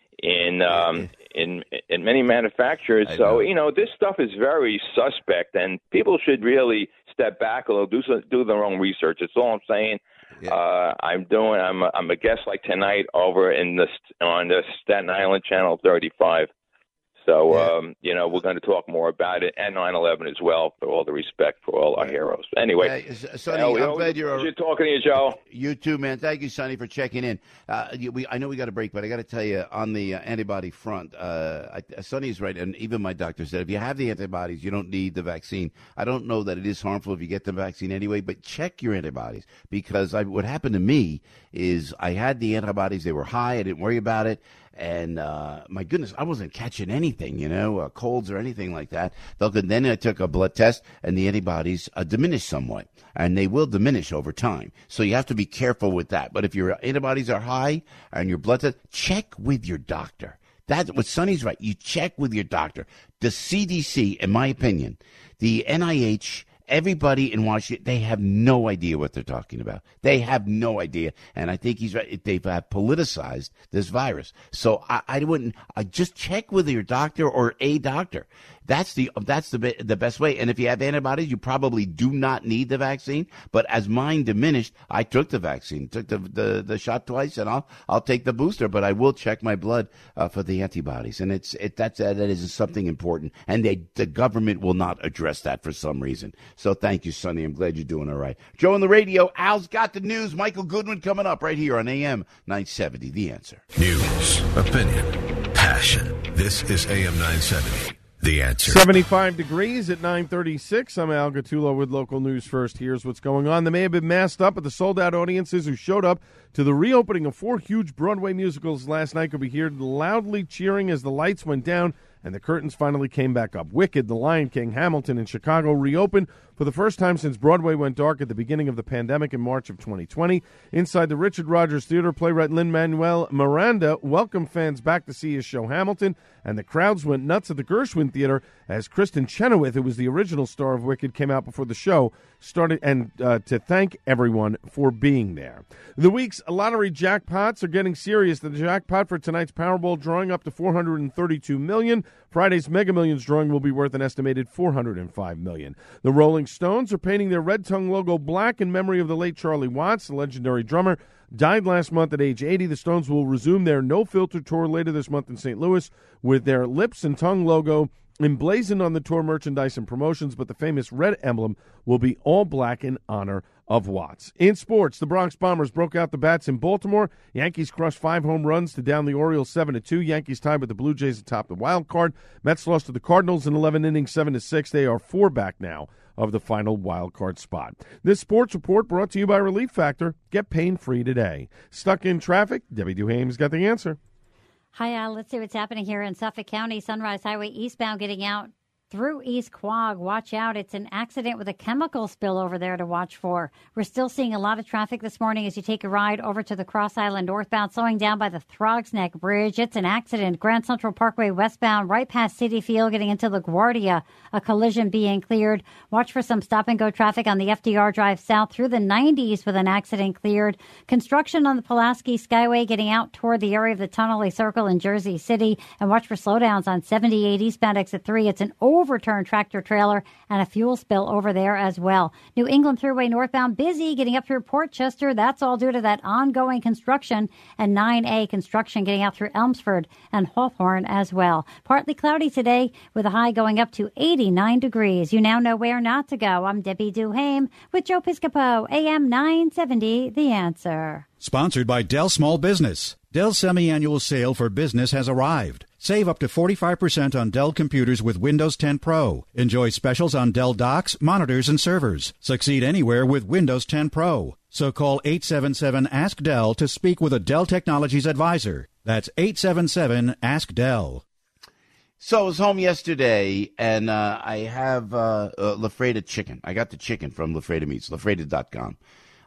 in um, in in many manufacturers. I so, know. you know, this stuff is very suspect, and people should really step back a little, do some, do their own research. That's all I'm saying. Yeah. Uh, I'm doing. I'm a, I'm a guest like tonight over in the on the Staten Island Channel thirty-five. So, yeah. um, you know, we're going to talk more about it and nine eleven as well, for all the respect for all our heroes. Anyway, uh, Sonny, uh, I'm glad you're... You're talking to you, Joe. You too, man. Thank you, Sonny, for checking in. Uh, you, we, I know we got a break, but I got to tell you, on the uh, antibody front, uh, I, Sonny's right, and even my doctor said, if you have the antibodies, you don't need the vaccine. I don't know that it is harmful if you get the vaccine anyway, but check your antibodies, because I, what happened to me is I had the antibodies. They were high. I didn't worry about it. And uh, my goodness, I wasn't catching anything, you know, uh, colds or anything like that. And then I took a blood test, and the antibodies uh, diminished somewhat, and they will diminish over time. So you have to be careful with that. But if your antibodies are high and your blood test, check with your doctor. That's what Sonny's right. You check with your doctor. The C D C, in my opinion, the N I H, everybody in Washington, they have no idea what they're talking about. They have no idea. And I think he's right. They've uh, politicized this virus. So I, I wouldn't, I just check with your doctor or a doctor. That's the that's the the best way. And if you have antibodies, you probably do not need the vaccine. But as mine diminished, I took the vaccine, took the the, the shot twice, and I'll I'll take the booster. But I will check my blood uh, for the antibodies, and it's it that's uh, that is something important. And they the government will not address that for some reason. So thank you, Sonny. I'm glad you're doing all right. Joe on the radio. Al's got the news. Michael Goodwin coming up right here on A M nine seventy. The Answer. News, opinion, passion. This is A M nine seventy. The Answer. seventy-five degrees at nine thirty-six. I'm Al Gattullo with local news first. Here's what's going on. They may have been masked up, but the sold-out audiences who showed up to the reopening of four huge Broadway musicals last night could be heard loudly cheering as the lights went down and the curtains finally came back up. Wicked, The Lion King, Hamilton, and Chicago reopened for the first time since Broadway went dark at the beginning of the pandemic in March of twenty twenty. Inside the Richard Rodgers Theater, playwright Lin-Manuel Miranda welcomed fans back to see his show Hamilton, and the crowds went nuts at the Gershwin Theater as Kristen Chenoweth, who was the original star of Wicked, came out before the show started, and uh, to thank everyone for being there. The week's lottery jackpots are getting serious. The jackpot for tonight's Powerball drawing up to four hundred thirty-two million dollars. Friday's Mega Millions drawing will be worth an estimated four hundred five million dollars. The Rolling Stones are painting their red tongue logo black in memory of the late Charlie Watts, the legendary drummer. Died last month at age eighty. The Stones will resume their No Filter tour later this month in Saint Louis with their lips and tongue logo emblazoned on the tour merchandise and promotions, but the famous red emblem will be all black in honor of Watts. In sports, the Bronx Bombers broke out the bats in Baltimore. Yankees crushed five home runs to down the Orioles seven to two. Yankees tied with the Blue Jays atop the wild card. Mets lost to the Cardinals in eleven innings, seven to six. They are four back now of the final wild card spot. This sports report brought to you by Relief Factor. Get pain-free today. Stuck in traffic? Debbie Duhame's got the answer. Hi, Al. Let's see what's happening here in Suffolk County. Sunrise Highway eastbound getting out through East Quogue. Watch out. It's an accident with a chemical spill over there to watch for. We're still seeing a lot of traffic this morning as you take a ride over to the Cross Island northbound, slowing down by the Throgs Neck Bridge. It's an accident. Grand Central Parkway westbound, right past City Field, getting into LaGuardia. A collision being cleared. Watch for some stop-and-go traffic on the F D R Drive south through the nineties with an accident cleared. Construction on the Pulaski Skyway getting out toward the area of the Tunnelly Circle in Jersey City. And watch for slowdowns on seventy-eight eastbound exit three. It's an overturned tractor trailer and a fuel spill over there as well. New England Thruway northbound busy getting up through Port Chester. That's all due to that ongoing construction, and nine A construction getting out through Elmsford and Hawthorne as well. Partly cloudy today with a high going up to eighty-nine degrees. You now know where not to go. I'm Debbie Duhame with Joe Piscopo, A M nine seventy, The Answer. Sponsored by Dell Small Business. Dell's semi-annual sale for business has arrived. Save up to forty-five percent on Dell computers with Windows ten Pro. Enjoy specials on Dell docks, monitors, and servers. Succeed anywhere with Windows ten Pro. So call eight seven seven, ask Dell to speak with a Dell Technologies advisor. That's eight seven seven, ask Dell. So I was home yesterday, and uh, I have uh, uh, LaFreda chicken. I got the chicken from LaFreda Meats, LaFreda dot com.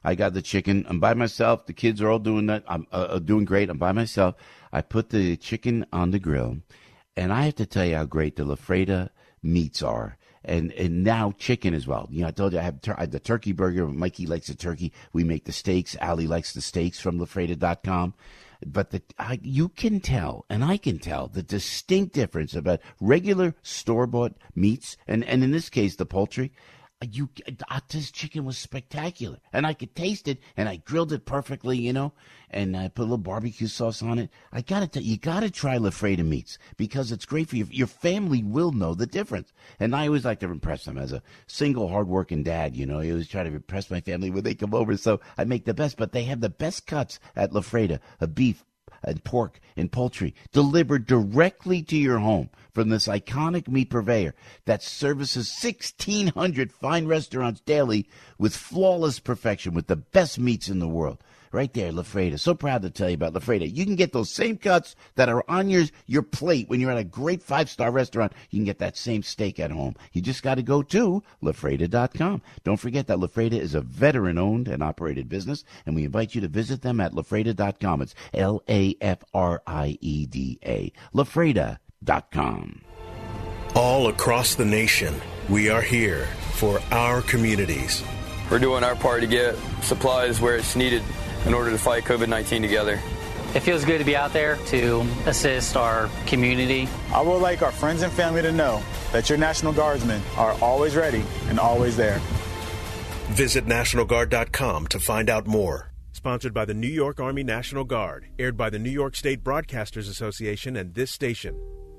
I got the chicken. I'm by myself. The kids are all doing that. I'm uh, doing great. I'm by myself. I put the chicken on the grill, and I have to tell you how great the LaFreda meats are. And and now chicken as well. You know, I told you I have, tur- I have the turkey burger. Mikey likes the turkey. We make the steaks. Allie likes the steaks from Lafreda dot com. But the, I, you can tell, and I can tell, the distinct difference about regular store-bought meats, and, and in this case, the poultry. You, uh, this chicken was spectacular, and I could taste it, and I grilled it perfectly, you know, and I put a little barbecue sauce on it. I gotta tell you, you gotta try LaFreda meats because it's great for you. Your family will know the difference, and I always like to impress them as a single, hardworking dad. You know, I always try to impress my family when they come over, so I make the best. But they have the best cuts at LaFreda of beef and pork and poultry delivered directly to your home from this iconic meat purveyor that services sixteen hundred fine restaurants daily with flawless perfection with the best meats in the world. Right there, LaFreda. So proud to tell you about LaFreda. You can get those same cuts that are on your, your plate when you're at a great five-star restaurant. You can get that same steak at home. You just got to go to LaFreda dot com. Don't forget that LaFreda is a veteran-owned and operated business, and we invite you to visit them at LaFreda dot com. It's L A F R I E D A. LaFreda dot com. All across the nation, we are here for our communities. We're doing our part to get supplies where it's needed in order to fight COVID nineteen together. It feels good to be out there to assist our community. I would like our friends and family to know that your National Guardsmen are always ready and always there. Visit National Guard dot com to find out more. Sponsored by the New York Army National Guard. Aired by the New York State Broadcasters Association and this station.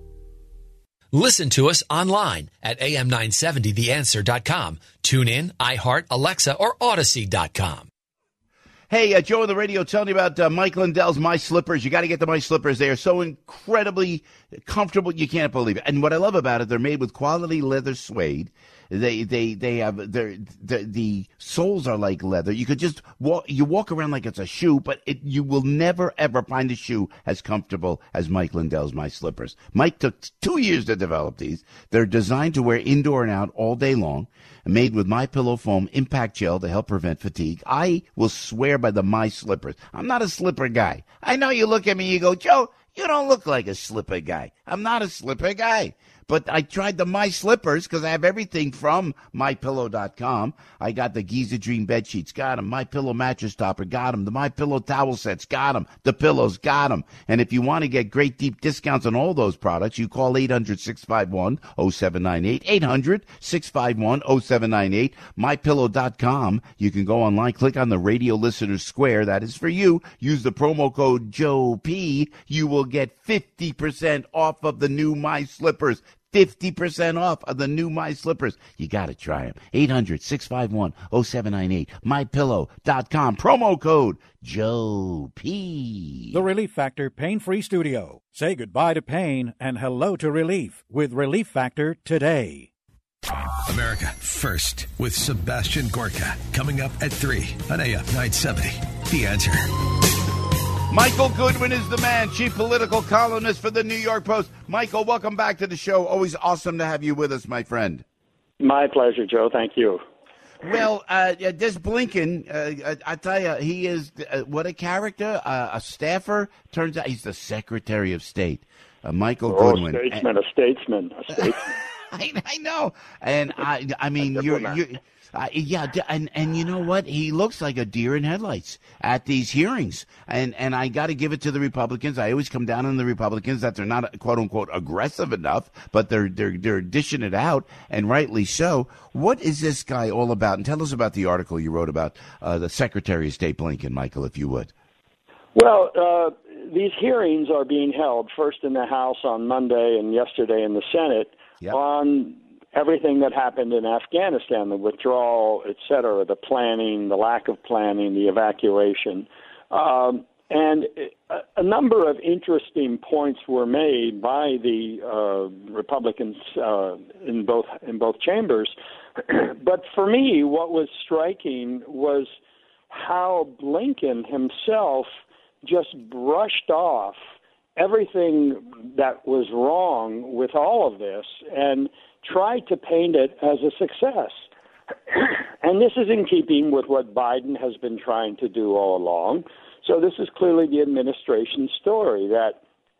Listen to us online at A M nine seventy the answer dot com. Tune in, iHeart, Alexa, or Odyssey dot com. Hey, uh, Joe on the radio telling you about uh, Mike Lindell's My Slippers. You got to get the My Slippers. They are so incredibly comfortable, you can't believe it. And what I love about it, they're made with quality leather suede. They they they have the the soles are like leather. You could just walk you walk around like it's a shoe, but it, you will never ever find a shoe as comfortable as Mike Lindell's My Slippers. Mike took two years to develop these. They're designed to wear indoor and out all day long. Made with My Pillow foam impact gel to help prevent fatigue. I will swear by the My Slippers. I'm not a slipper guy. I know you look at me, you go, Joe, you don't look like a slipper guy. I'm not a slipper guy. But I tried the My Slippers because I have everything from My Pillow dot com. I got the Giza Dream bed sheets, got them. My Pillow mattress topper, got them. The My Pillow towel sets, got them. The pillows, got them. And if you want to get great deep discounts on all those products, you call eight hundred, six five one, oh seven nine eight. eight hundred, six five one, oh seven nine eight. My Pillow dot com. You can go online, click on the radio listeners square. That is for you. Use the promo code Joe P. You will get fifty percent off of the new My Slippers. fifty percent off of the new My Slippers. You got to try them. eight hundred, six five one, oh seven nine eight. My Pillow dot com. Promo code Joe P. The Relief Factor Pain-Free Studio. Say goodbye to pain and hello to relief with Relief Factor today. America First with Sebastian Gorka. Coming up at three on A M nine seventy. The Answer. Michael Goodwin is the man, chief political columnist for the New York Post. Michael, welcome back to the show. Always awesome to have you with us, my friend. My pleasure, Joe. Thank you. Well, uh, this Blinken, uh, I, I tell you, he is, uh, what a character, uh, a staffer. Turns out he's the Secretary of State, uh, Michael oh, Goodwin. a statesman, a statesman, a statesman. I, I know. And, I, I mean, you're... you're Uh, yeah, and and you know what? He looks like a deer in headlights at these hearings. And and I got to give it to the Republicans. I always come down on the Republicans that they're not quote unquote aggressive enough, but they're they're they're dishing it out, and rightly so. What is this guy all about? And tell us about the article you wrote about uh, the Secretary of State Blinken, Michael, if you would. Well, uh, these hearings are being held first in the House on Monday and yesterday in the Senate yep. on everything that happened in Afghanistan, the withdrawal, et cetera, the planning, the lack of planning, the evacuation. Um, and a, a number of interesting points were made by the uh, Republicans uh, in both in both chambers. But for me, what was striking was how Blinken himself just brushed off everything that was wrong with all of this and tried to paint it as a success. And this is in keeping with what Biden has been trying to do all along. So this is clearly the administration's story, that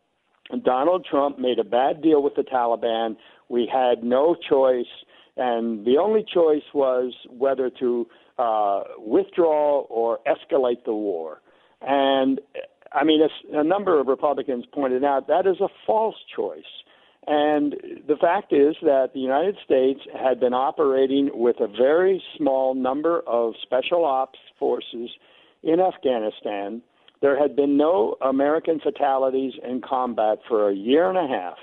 Donald Trump made a bad deal with the Taliban. We had no choice, and the only choice was whether to uh, withdraw or escalate the war. And, I mean, a, a number of Republicans pointed out that is a false choice. And the fact is that the United States had been operating with a very small number of special ops forces in Afghanistan. There had been no American fatalities in combat for a year and a half.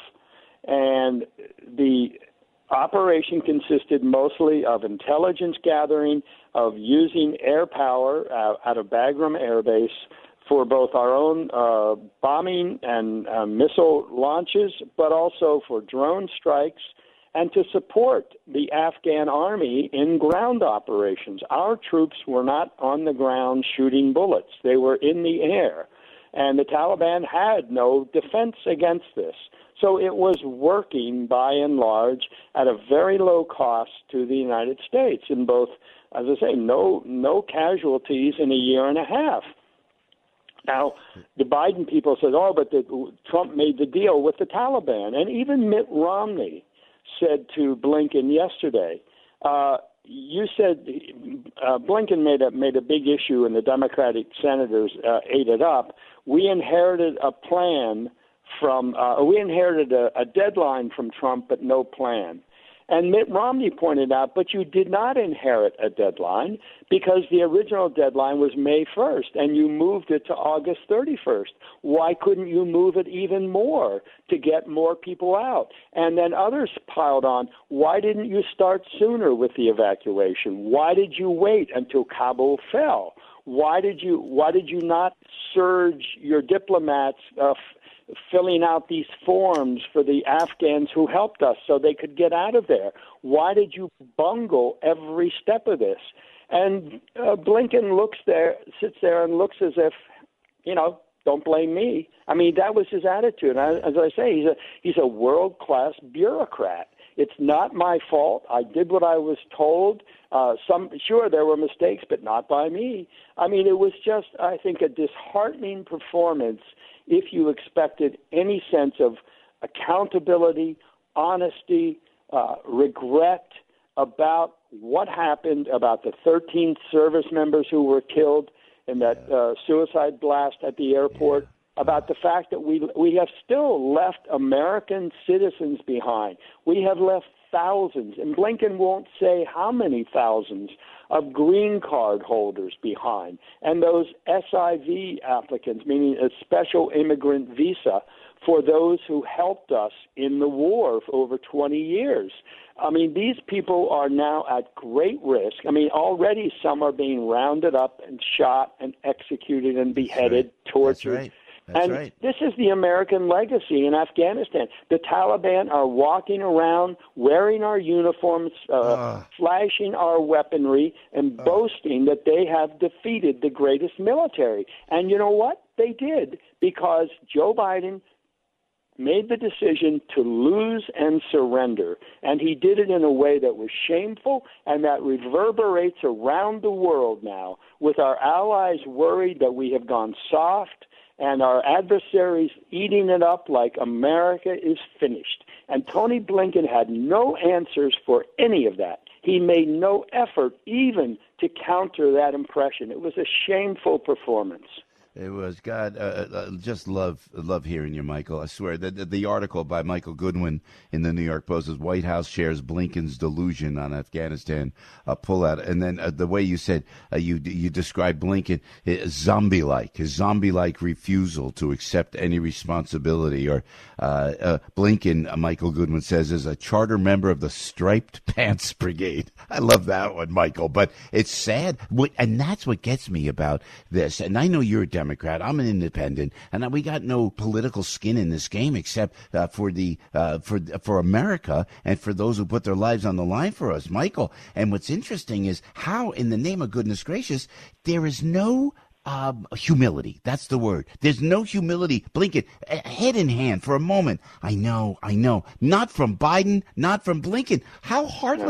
And the operation consisted mostly of intelligence gathering, of using air power uh, out of Bagram Air Base for both our own uh, bombing and uh, missile launches, but also for drone strikes and to support the Afghan army in ground operations. Our troops were not on the ground shooting bullets. They were in the air. And the Taliban had no defense against this. So it was working, by and large, at a very low cost to the United States in both, as I say, no no casualties in a year and a half. Now, the Biden people said, oh, but the, Trump made the deal with the Taliban. And even Mitt Romney said to Blinken yesterday, uh, you said uh, Blinken made a, made a big issue and the Democratic senators uh, ate it up. We inherited a plan from, uh, we inherited a, a deadline from Trump, but no plan. And Mitt Romney pointed out, but you did not inherit a deadline because the original deadline was May first, and you moved it to August thirty-first. Why couldn't you move it even more to get more people out? And then others piled on, why didn't you start sooner with the evacuation? Why did you wait until Kabul fell? Why did you, why did you not surge your diplomats uh, filling out these forms for the Afghans who helped us so they could get out of there? Why did you bungle every step of this? And uh, Blinken looks there, sits there and looks as if, you know, don't blame me. I mean, that was his attitude. I, as I say, he's a he's a world-class bureaucrat. It's not my fault. I did what I was told. Uh, some sure there were mistakes, but not by me. I mean, it was just, I think, a disheartening performance if you expected any sense of accountability, honesty, uh, regret about what happened, about the thirteen service members who were killed in that uh, suicide blast at the airport, yeah. about the fact that we we have still left American citizens behind. We have left thousands, and Blinken won't say how many thousands of green card holders behind, and those S I V applicants, meaning a special immigrant visa for those who helped us in the war for over twenty years. I mean, these people are now at great risk. I mean, already some are being rounded up and shot and executed and beheaded, That's right. tortured. That's right. That's and right. this is the American legacy in Afghanistan. The Taliban are walking around wearing our uniforms, uh, uh. flashing our weaponry, and uh. boasting that they have defeated the greatest military. And you know what? They did, because Joe Biden made the decision to lose and surrender. And he did it in a way that was shameful and that reverberates around the world now, with our allies worried that we have gone soft and our adversaries eating it up like America is finished. And Tony Blinken had no answers for any of that. He made no effort even to counter that impression. It was a shameful performance. It was, God, uh, uh, just love love hearing you, Michael. I swear. The, the, the article by Michael Goodwin in the New York Post is White House shares Blinken's delusion on Afghanistan uh, pullout. And then uh, the way you said, uh, you you described Blinken, uh, zombie-like, his zombie-like refusal to accept any responsibility. Or uh, uh, Blinken, uh, Michael Goodwin says, is a charter member of the Striped Pants Brigade. I love that one, Michael. But it's sad. And that's what gets me about this. And I know you're a Democrat. I'm an independent, and we got no political skin in this game except uh, for the uh, for for America and for those who put their lives on the line for us, Michael. And what's interesting is how, in the name of goodness gracious, there is no um, humility. That's the word. There's no humility. Blinken, head in hand for a moment. I know, I know. Not from Biden, not from Blinken. How heartless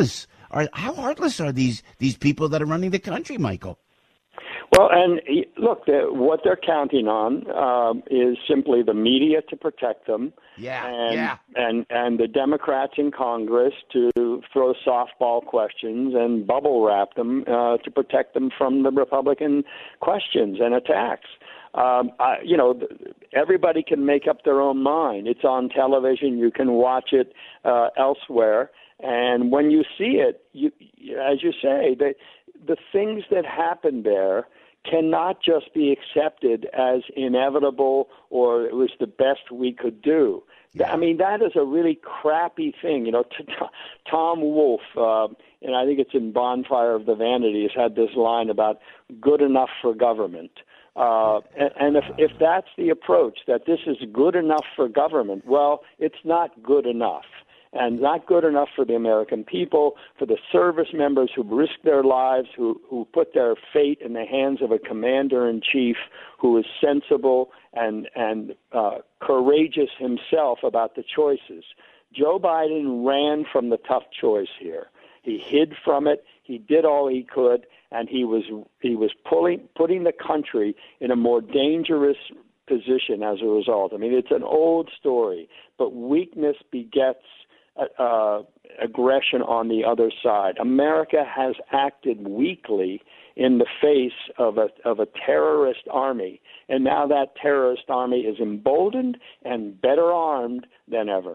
are how heartless are these these people that are running the country, Michael? Well, and look, what they're counting on um, is simply the media to protect them, yeah, and, yeah. and and the Democrats in Congress to throw softball questions and bubble wrap them uh, to protect them from the Republican questions and attacks. Um, I, you know, everybody can make up their own mind. It's on television. You can watch it uh, elsewhere. And when you see it, you, as you say, the, the things that happen there cannot just be accepted as inevitable or it was the best we could do. Yeah. I mean, that is a really crappy thing. You know, t- t- Tom Wolfe, uh, and I think it's in Bonfire of the Vanities, had this line about good enough for government. Uh, and and if, if that's the approach, that this is good enough for government, well, it's not good enough. And not good enough for the American people, for the service members who risk their lives, who, who put their fate in the hands of a commander-in-chief who is sensible and, and uh, courageous himself about the choices. Joe Biden ran from the tough choice here. He hid from it. He did all he could, and he was he was pulling putting the country in a more dangerous position as a result. I mean, it's an old story, but weakness begets uh, aggression on the other side. America has acted weakly in the face of a of a terrorist army, and now that terrorist army is emboldened and better armed than ever.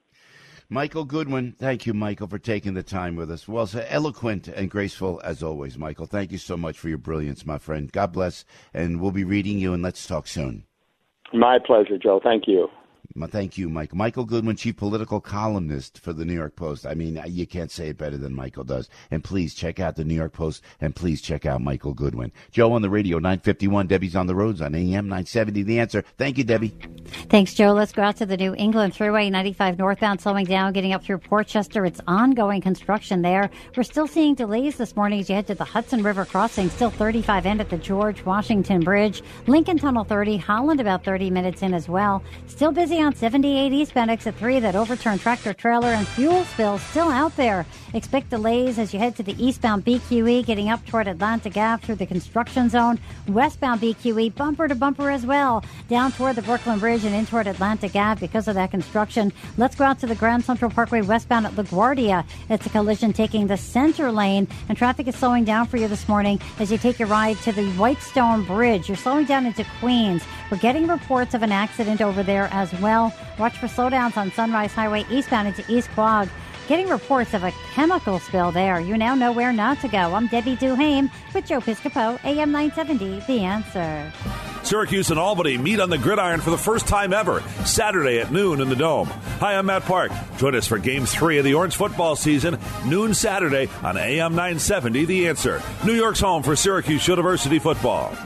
Michael Goodwin, thank you, Michael, for taking the time with us. Well, so eloquent and graceful as always, Michael. Thank you so much for your brilliance, my friend. God bless, and we'll be reading you, and let's talk soon. My pleasure, Joe. Thank you. Thank you, Michael. Michael Goodwin, chief political columnist for the New York Post. I mean, you can't say it better than Michael does. And please check out the New York Post, and please check out Michael Goodwin. Joe on the radio, nine fifty-one. Debbie's on the roads on A M nine seventy. The Answer. Thank you, Debbie. Thanks, Joe. Let's go out to the New England Thruway, ninety-five northbound, slowing down, getting up through Portchester. It's ongoing construction there. We're still seeing delays this morning as you head to the Hudson River crossing. Still thirty-five in at the George Washington Bridge. Lincoln Tunnel thirty. Holland about thirty minutes in as well. Still busy on seventy-eight eastbound exit three. That overturned tractor trailer and fuel spill still out there. Expect delays as you head to the eastbound B Q E, getting up toward Atlantic Ave through the construction zone. Westbound B Q E, bumper to bumper as well, down toward the Brooklyn Bridge and in toward Atlantic Ave because of that construction. Let's go out to the Grand Central Parkway westbound at LaGuardia. It's a collision taking the center lane, and traffic is slowing down for you this morning as you take your ride to the Whitestone Bridge. You're slowing down into Queens. We're getting reports of an accident over there as well. Watch for slowdowns on Sunrise Highway eastbound into East Quogue. Getting reports of a chemical spill there. You now know where not to go. I'm Debbie Duhame with Joe Piscopo, A M nine seventy, The Answer. Syracuse and Albany meet on the gridiron for the first time ever, Saturday at noon in the Dome. Hi, I'm Matt Park. Join us for Game three of the Orange football season, noon Saturday on A M nine seventy, The Answer. New York's home for Syracuse University football.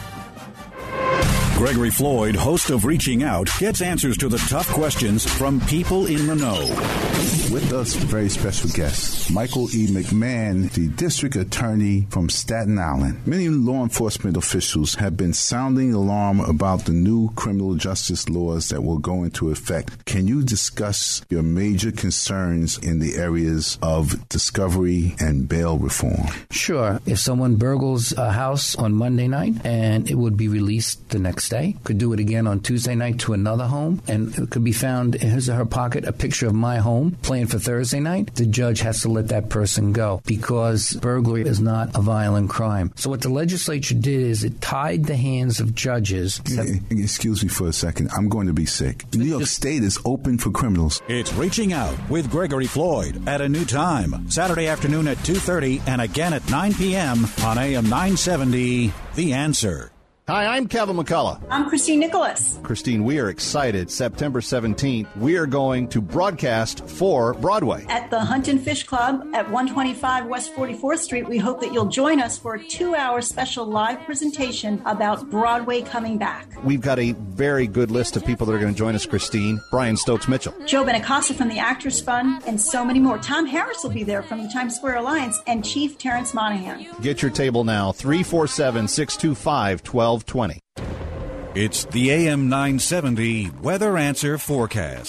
Gregory Floyd, host of Reaching Out, gets answers to the tough questions from people in the know. With us, very special guest, Michael E. McMahon, the district attorney from Staten Island. Many law enforcement officials have been sounding the alarm about the new criminal justice laws that will go into effect. Can you discuss your major concerns in the areas of discovery and bail reform? Sure. If someone burgles a house on Monday night and it would be released the next day, could do it again on Tuesday night to another home, and it could be found in his or her pocket a picture of my home planned for Thursday night, the judge has to let that person go because burglary is not a violent crime. So what the legislature did is it tied the hands of judges. Excuse me for a second. I'm going to be sick. New York State is open for criminals. It's Reaching Out with Gregory Floyd at a new time, Saturday afternoon at two thirty and again at nine p.m. on A M nine seventy, The Answer. Hi, I'm Kevin McCullough. I'm Christine Nicholas. Christine, we are excited. September seventeenth, we are going to broadcast for Broadway. At the Hunt and Fish Club at one twenty-five West forty-fourth Street, we hope that you'll join us for a two-hour special live presentation about Broadway coming back. We've got a very good list of people that are going to join us, Christine. Brian Stokes-Mitchell. Joe Benacasa from the Actors Fund, and so many more. Tom Harris will be there from the Times Square Alliance, and Chief Terrence Monahan. Get your table now, three four seven, six two five, one two two zero. It's the A M nine seventy Weather Answer Forecast.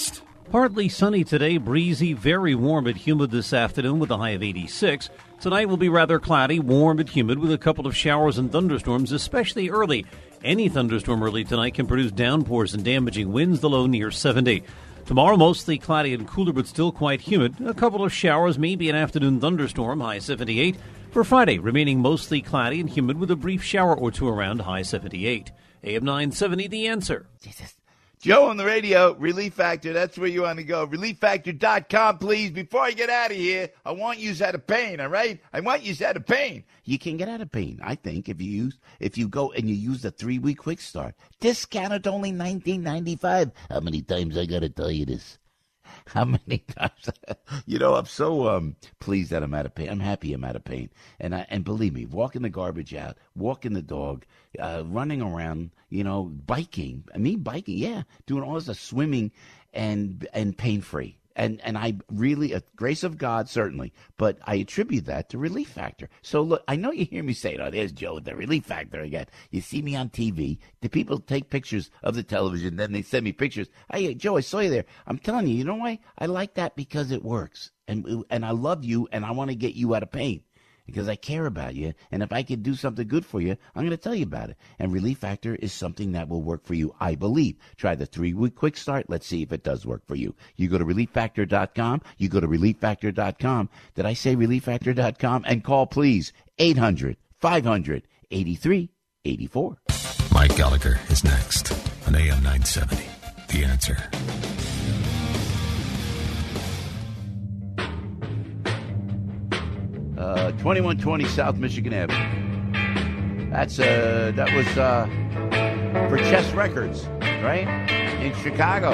Partly sunny today, breezy, very warm and humid this afternoon with a high of eighty-six. Tonight will be rather cloudy, warm and humid with a couple of showers and thunderstorms, especially early. Any thunderstorm early tonight can produce downpours and damaging winds, the low near seventy. Tomorrow, mostly cloudy and cooler, but still quite humid. A couple of showers, maybe an afternoon thunderstorm, high seventy-eight. For Friday, remaining mostly cloudy and humid with a brief shower or two around, high seventy-eight. A M nine seventy, The Answer. Jesus. Joe on the radio, Relief Factor, that's where you want to go. relief factor dot com, please. Before I get out of here, I want you out of pain, all right? I want you out of pain. You can get out of pain, I think, if you use, if you go and you use the three-week quick start. Discounted only nineteen ninety-five. How many times I got to tell you this? How many times? You know, I'm so um, pleased that I'm out of pain. I'm happy I'm out of pain. And I, and believe me, walking the garbage out, walking the dog, uh, running around, you know, biking. I mean, biking, yeah, doing all this, uh, swimming and and pain-free. And and I really, a grace of God, certainly, but I attribute that to Relief Factor. So look, I know you hear me say, oh, there's Joe with the Relief Factor again. You see me on T V. The people take pictures of the television, then they send me pictures. Hey, Joe, I saw you there. I'm telling you, you know why? I like that because it works. And and I love you, and I want to get you out of pain. Because I care about you, and if I could do something good for you, I'm going to tell you about it. And Relief Factor is something that will work for you, I believe. Try the three-week quick start. Let's see if it does work for you. You go to relief factor dot com. You go to relief factor dot com. Did I say relief factor dot com? And call, please, eight hundred, five hundred, eighty-three eighty-four. Mike Gallagher is next on A M nine seventy. The Answer. Uh, twenty-one twenty South Michigan Avenue. That's uh, that was uh, for Chess Records, right? In Chicago.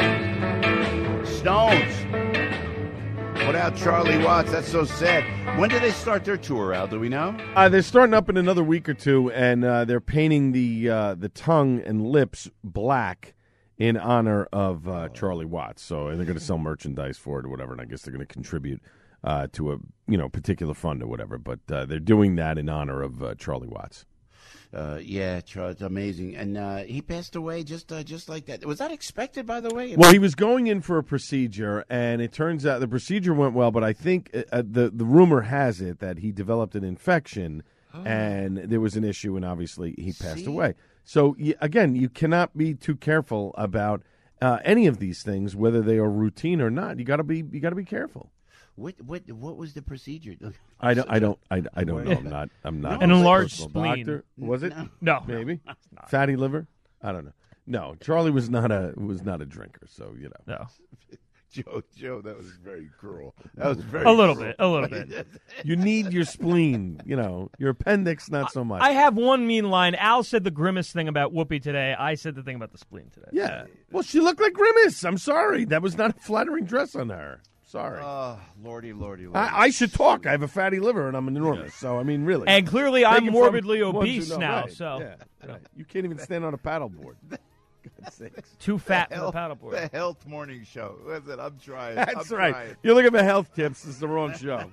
Stones. Without Charlie Watts, that's so sad. When do they start their tour, Al? Do we know? Uh, they're starting up in another week or two, and uh, they're painting the uh, the tongue and lips black in honor of uh, Charlie Watts. So they're going to sell merchandise for it or whatever, and I guess they're going to contribute Uh, to a you know particular fund or whatever, but uh, they're doing that in honor of uh, Charlie Watts. Uh, yeah, Charlie, it's amazing, and uh, he passed away just uh, just like that. Was that expected, by the way? Well, he was going in for a procedure, and it turns out the procedure went well, but I think uh, the the rumor has it that he developed an infection, oh. and there was an issue, and obviously he passed See? away. So again, you cannot be too careful about uh, any of these things, whether they are routine or not. You got to be you got to be careful. What what what was the procedure? I don't I don't I, I don't know. I'm not I'm not an enlarged spleen. Doctor. Was it? No, no maybe no, fatty liver. I don't know. No, Charlie was not a was not a drinker. So you know. No. Joe, Joe, that was very cruel. That was very a little cruel. bit, a little bit. You need your spleen, you know, your appendix, not so much. I have one mean line. Al said the Grimace thing about Whoopi today. I said the thing about the spleen today. Yeah. Well, she looked like Grimace. I'm sorry. That was not a flattering dress on her. Sorry. Oh, lordy, lordy, lordy. I, I should talk. I have a fatty liver and I'm enormous. So, I mean, really. And clearly Take I'm it morbidly from obese ones who know. now. Right. So yeah, right. You can't even stand on a paddleboard. God's sakes. Too fat the for health, the paddleboard. The health morning show. Listen, I'm trying. That's I'm right. Trying. You're looking for health tips. It's the wrong show.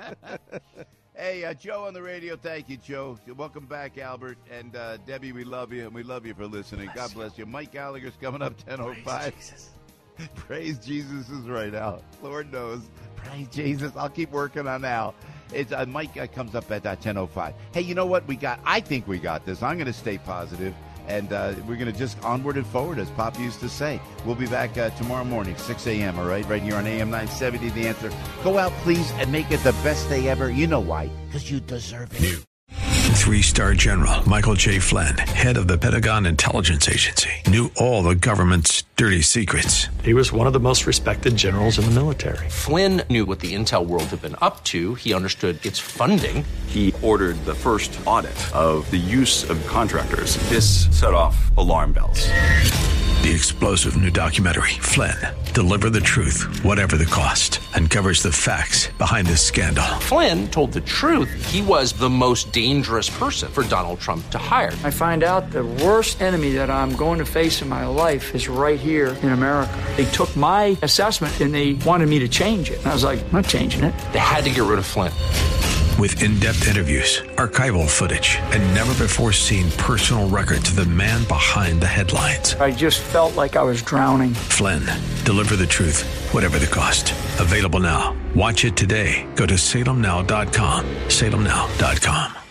Hey, uh, Joe on the radio. Thank you, Joe. Welcome back, Albert. And uh, Debbie, we love you, and we love you for listening. God bless you. Mike Gallagher's coming up ten oh five. Praise Jesus. Praise Jesus is right out. Lord knows. Praise Jesus. I'll keep working on Al. It's, uh, Mike uh, comes up at uh, ten oh five. Hey, you know what? We got. I think we got this. I'm going to stay positive, and uh, we're going to just onward and forward, as Pop used to say. We'll be back uh, tomorrow morning, six a.m., all right, right here on A M nine seventy, The Answer. Go out, please, and make it the best day ever. You know why? Because you deserve it. New. Three-star General Michael J. Flynn, head of the Pentagon Intelligence Agency, knew all the government's dirty secrets. He was one of the most respected generals in the military. Flynn knew what the intel world had been up to. He understood its funding. He ordered the first audit of the use of contractors. This set off alarm bells. The explosive new documentary, Flynn, Deliver the Truth, Whatever the Cost, uncovers the facts behind this scandal. Flynn told the truth. He was the most dangerous person for Donald Trump to hire. I find out the worst enemy that I'm going to face in my life is right here in America. They took my assessment and they wanted me to change it. And I was like, I'm not changing it. They had to get rid of Flynn. With in-depth interviews, archival footage, and never-before-seen personal records of the man behind the headlines. I just felt like I was drowning. Flynn, deliver the truth, whatever the cost. Available now. Watch it today. Go to salem now dot com. salem now dot com.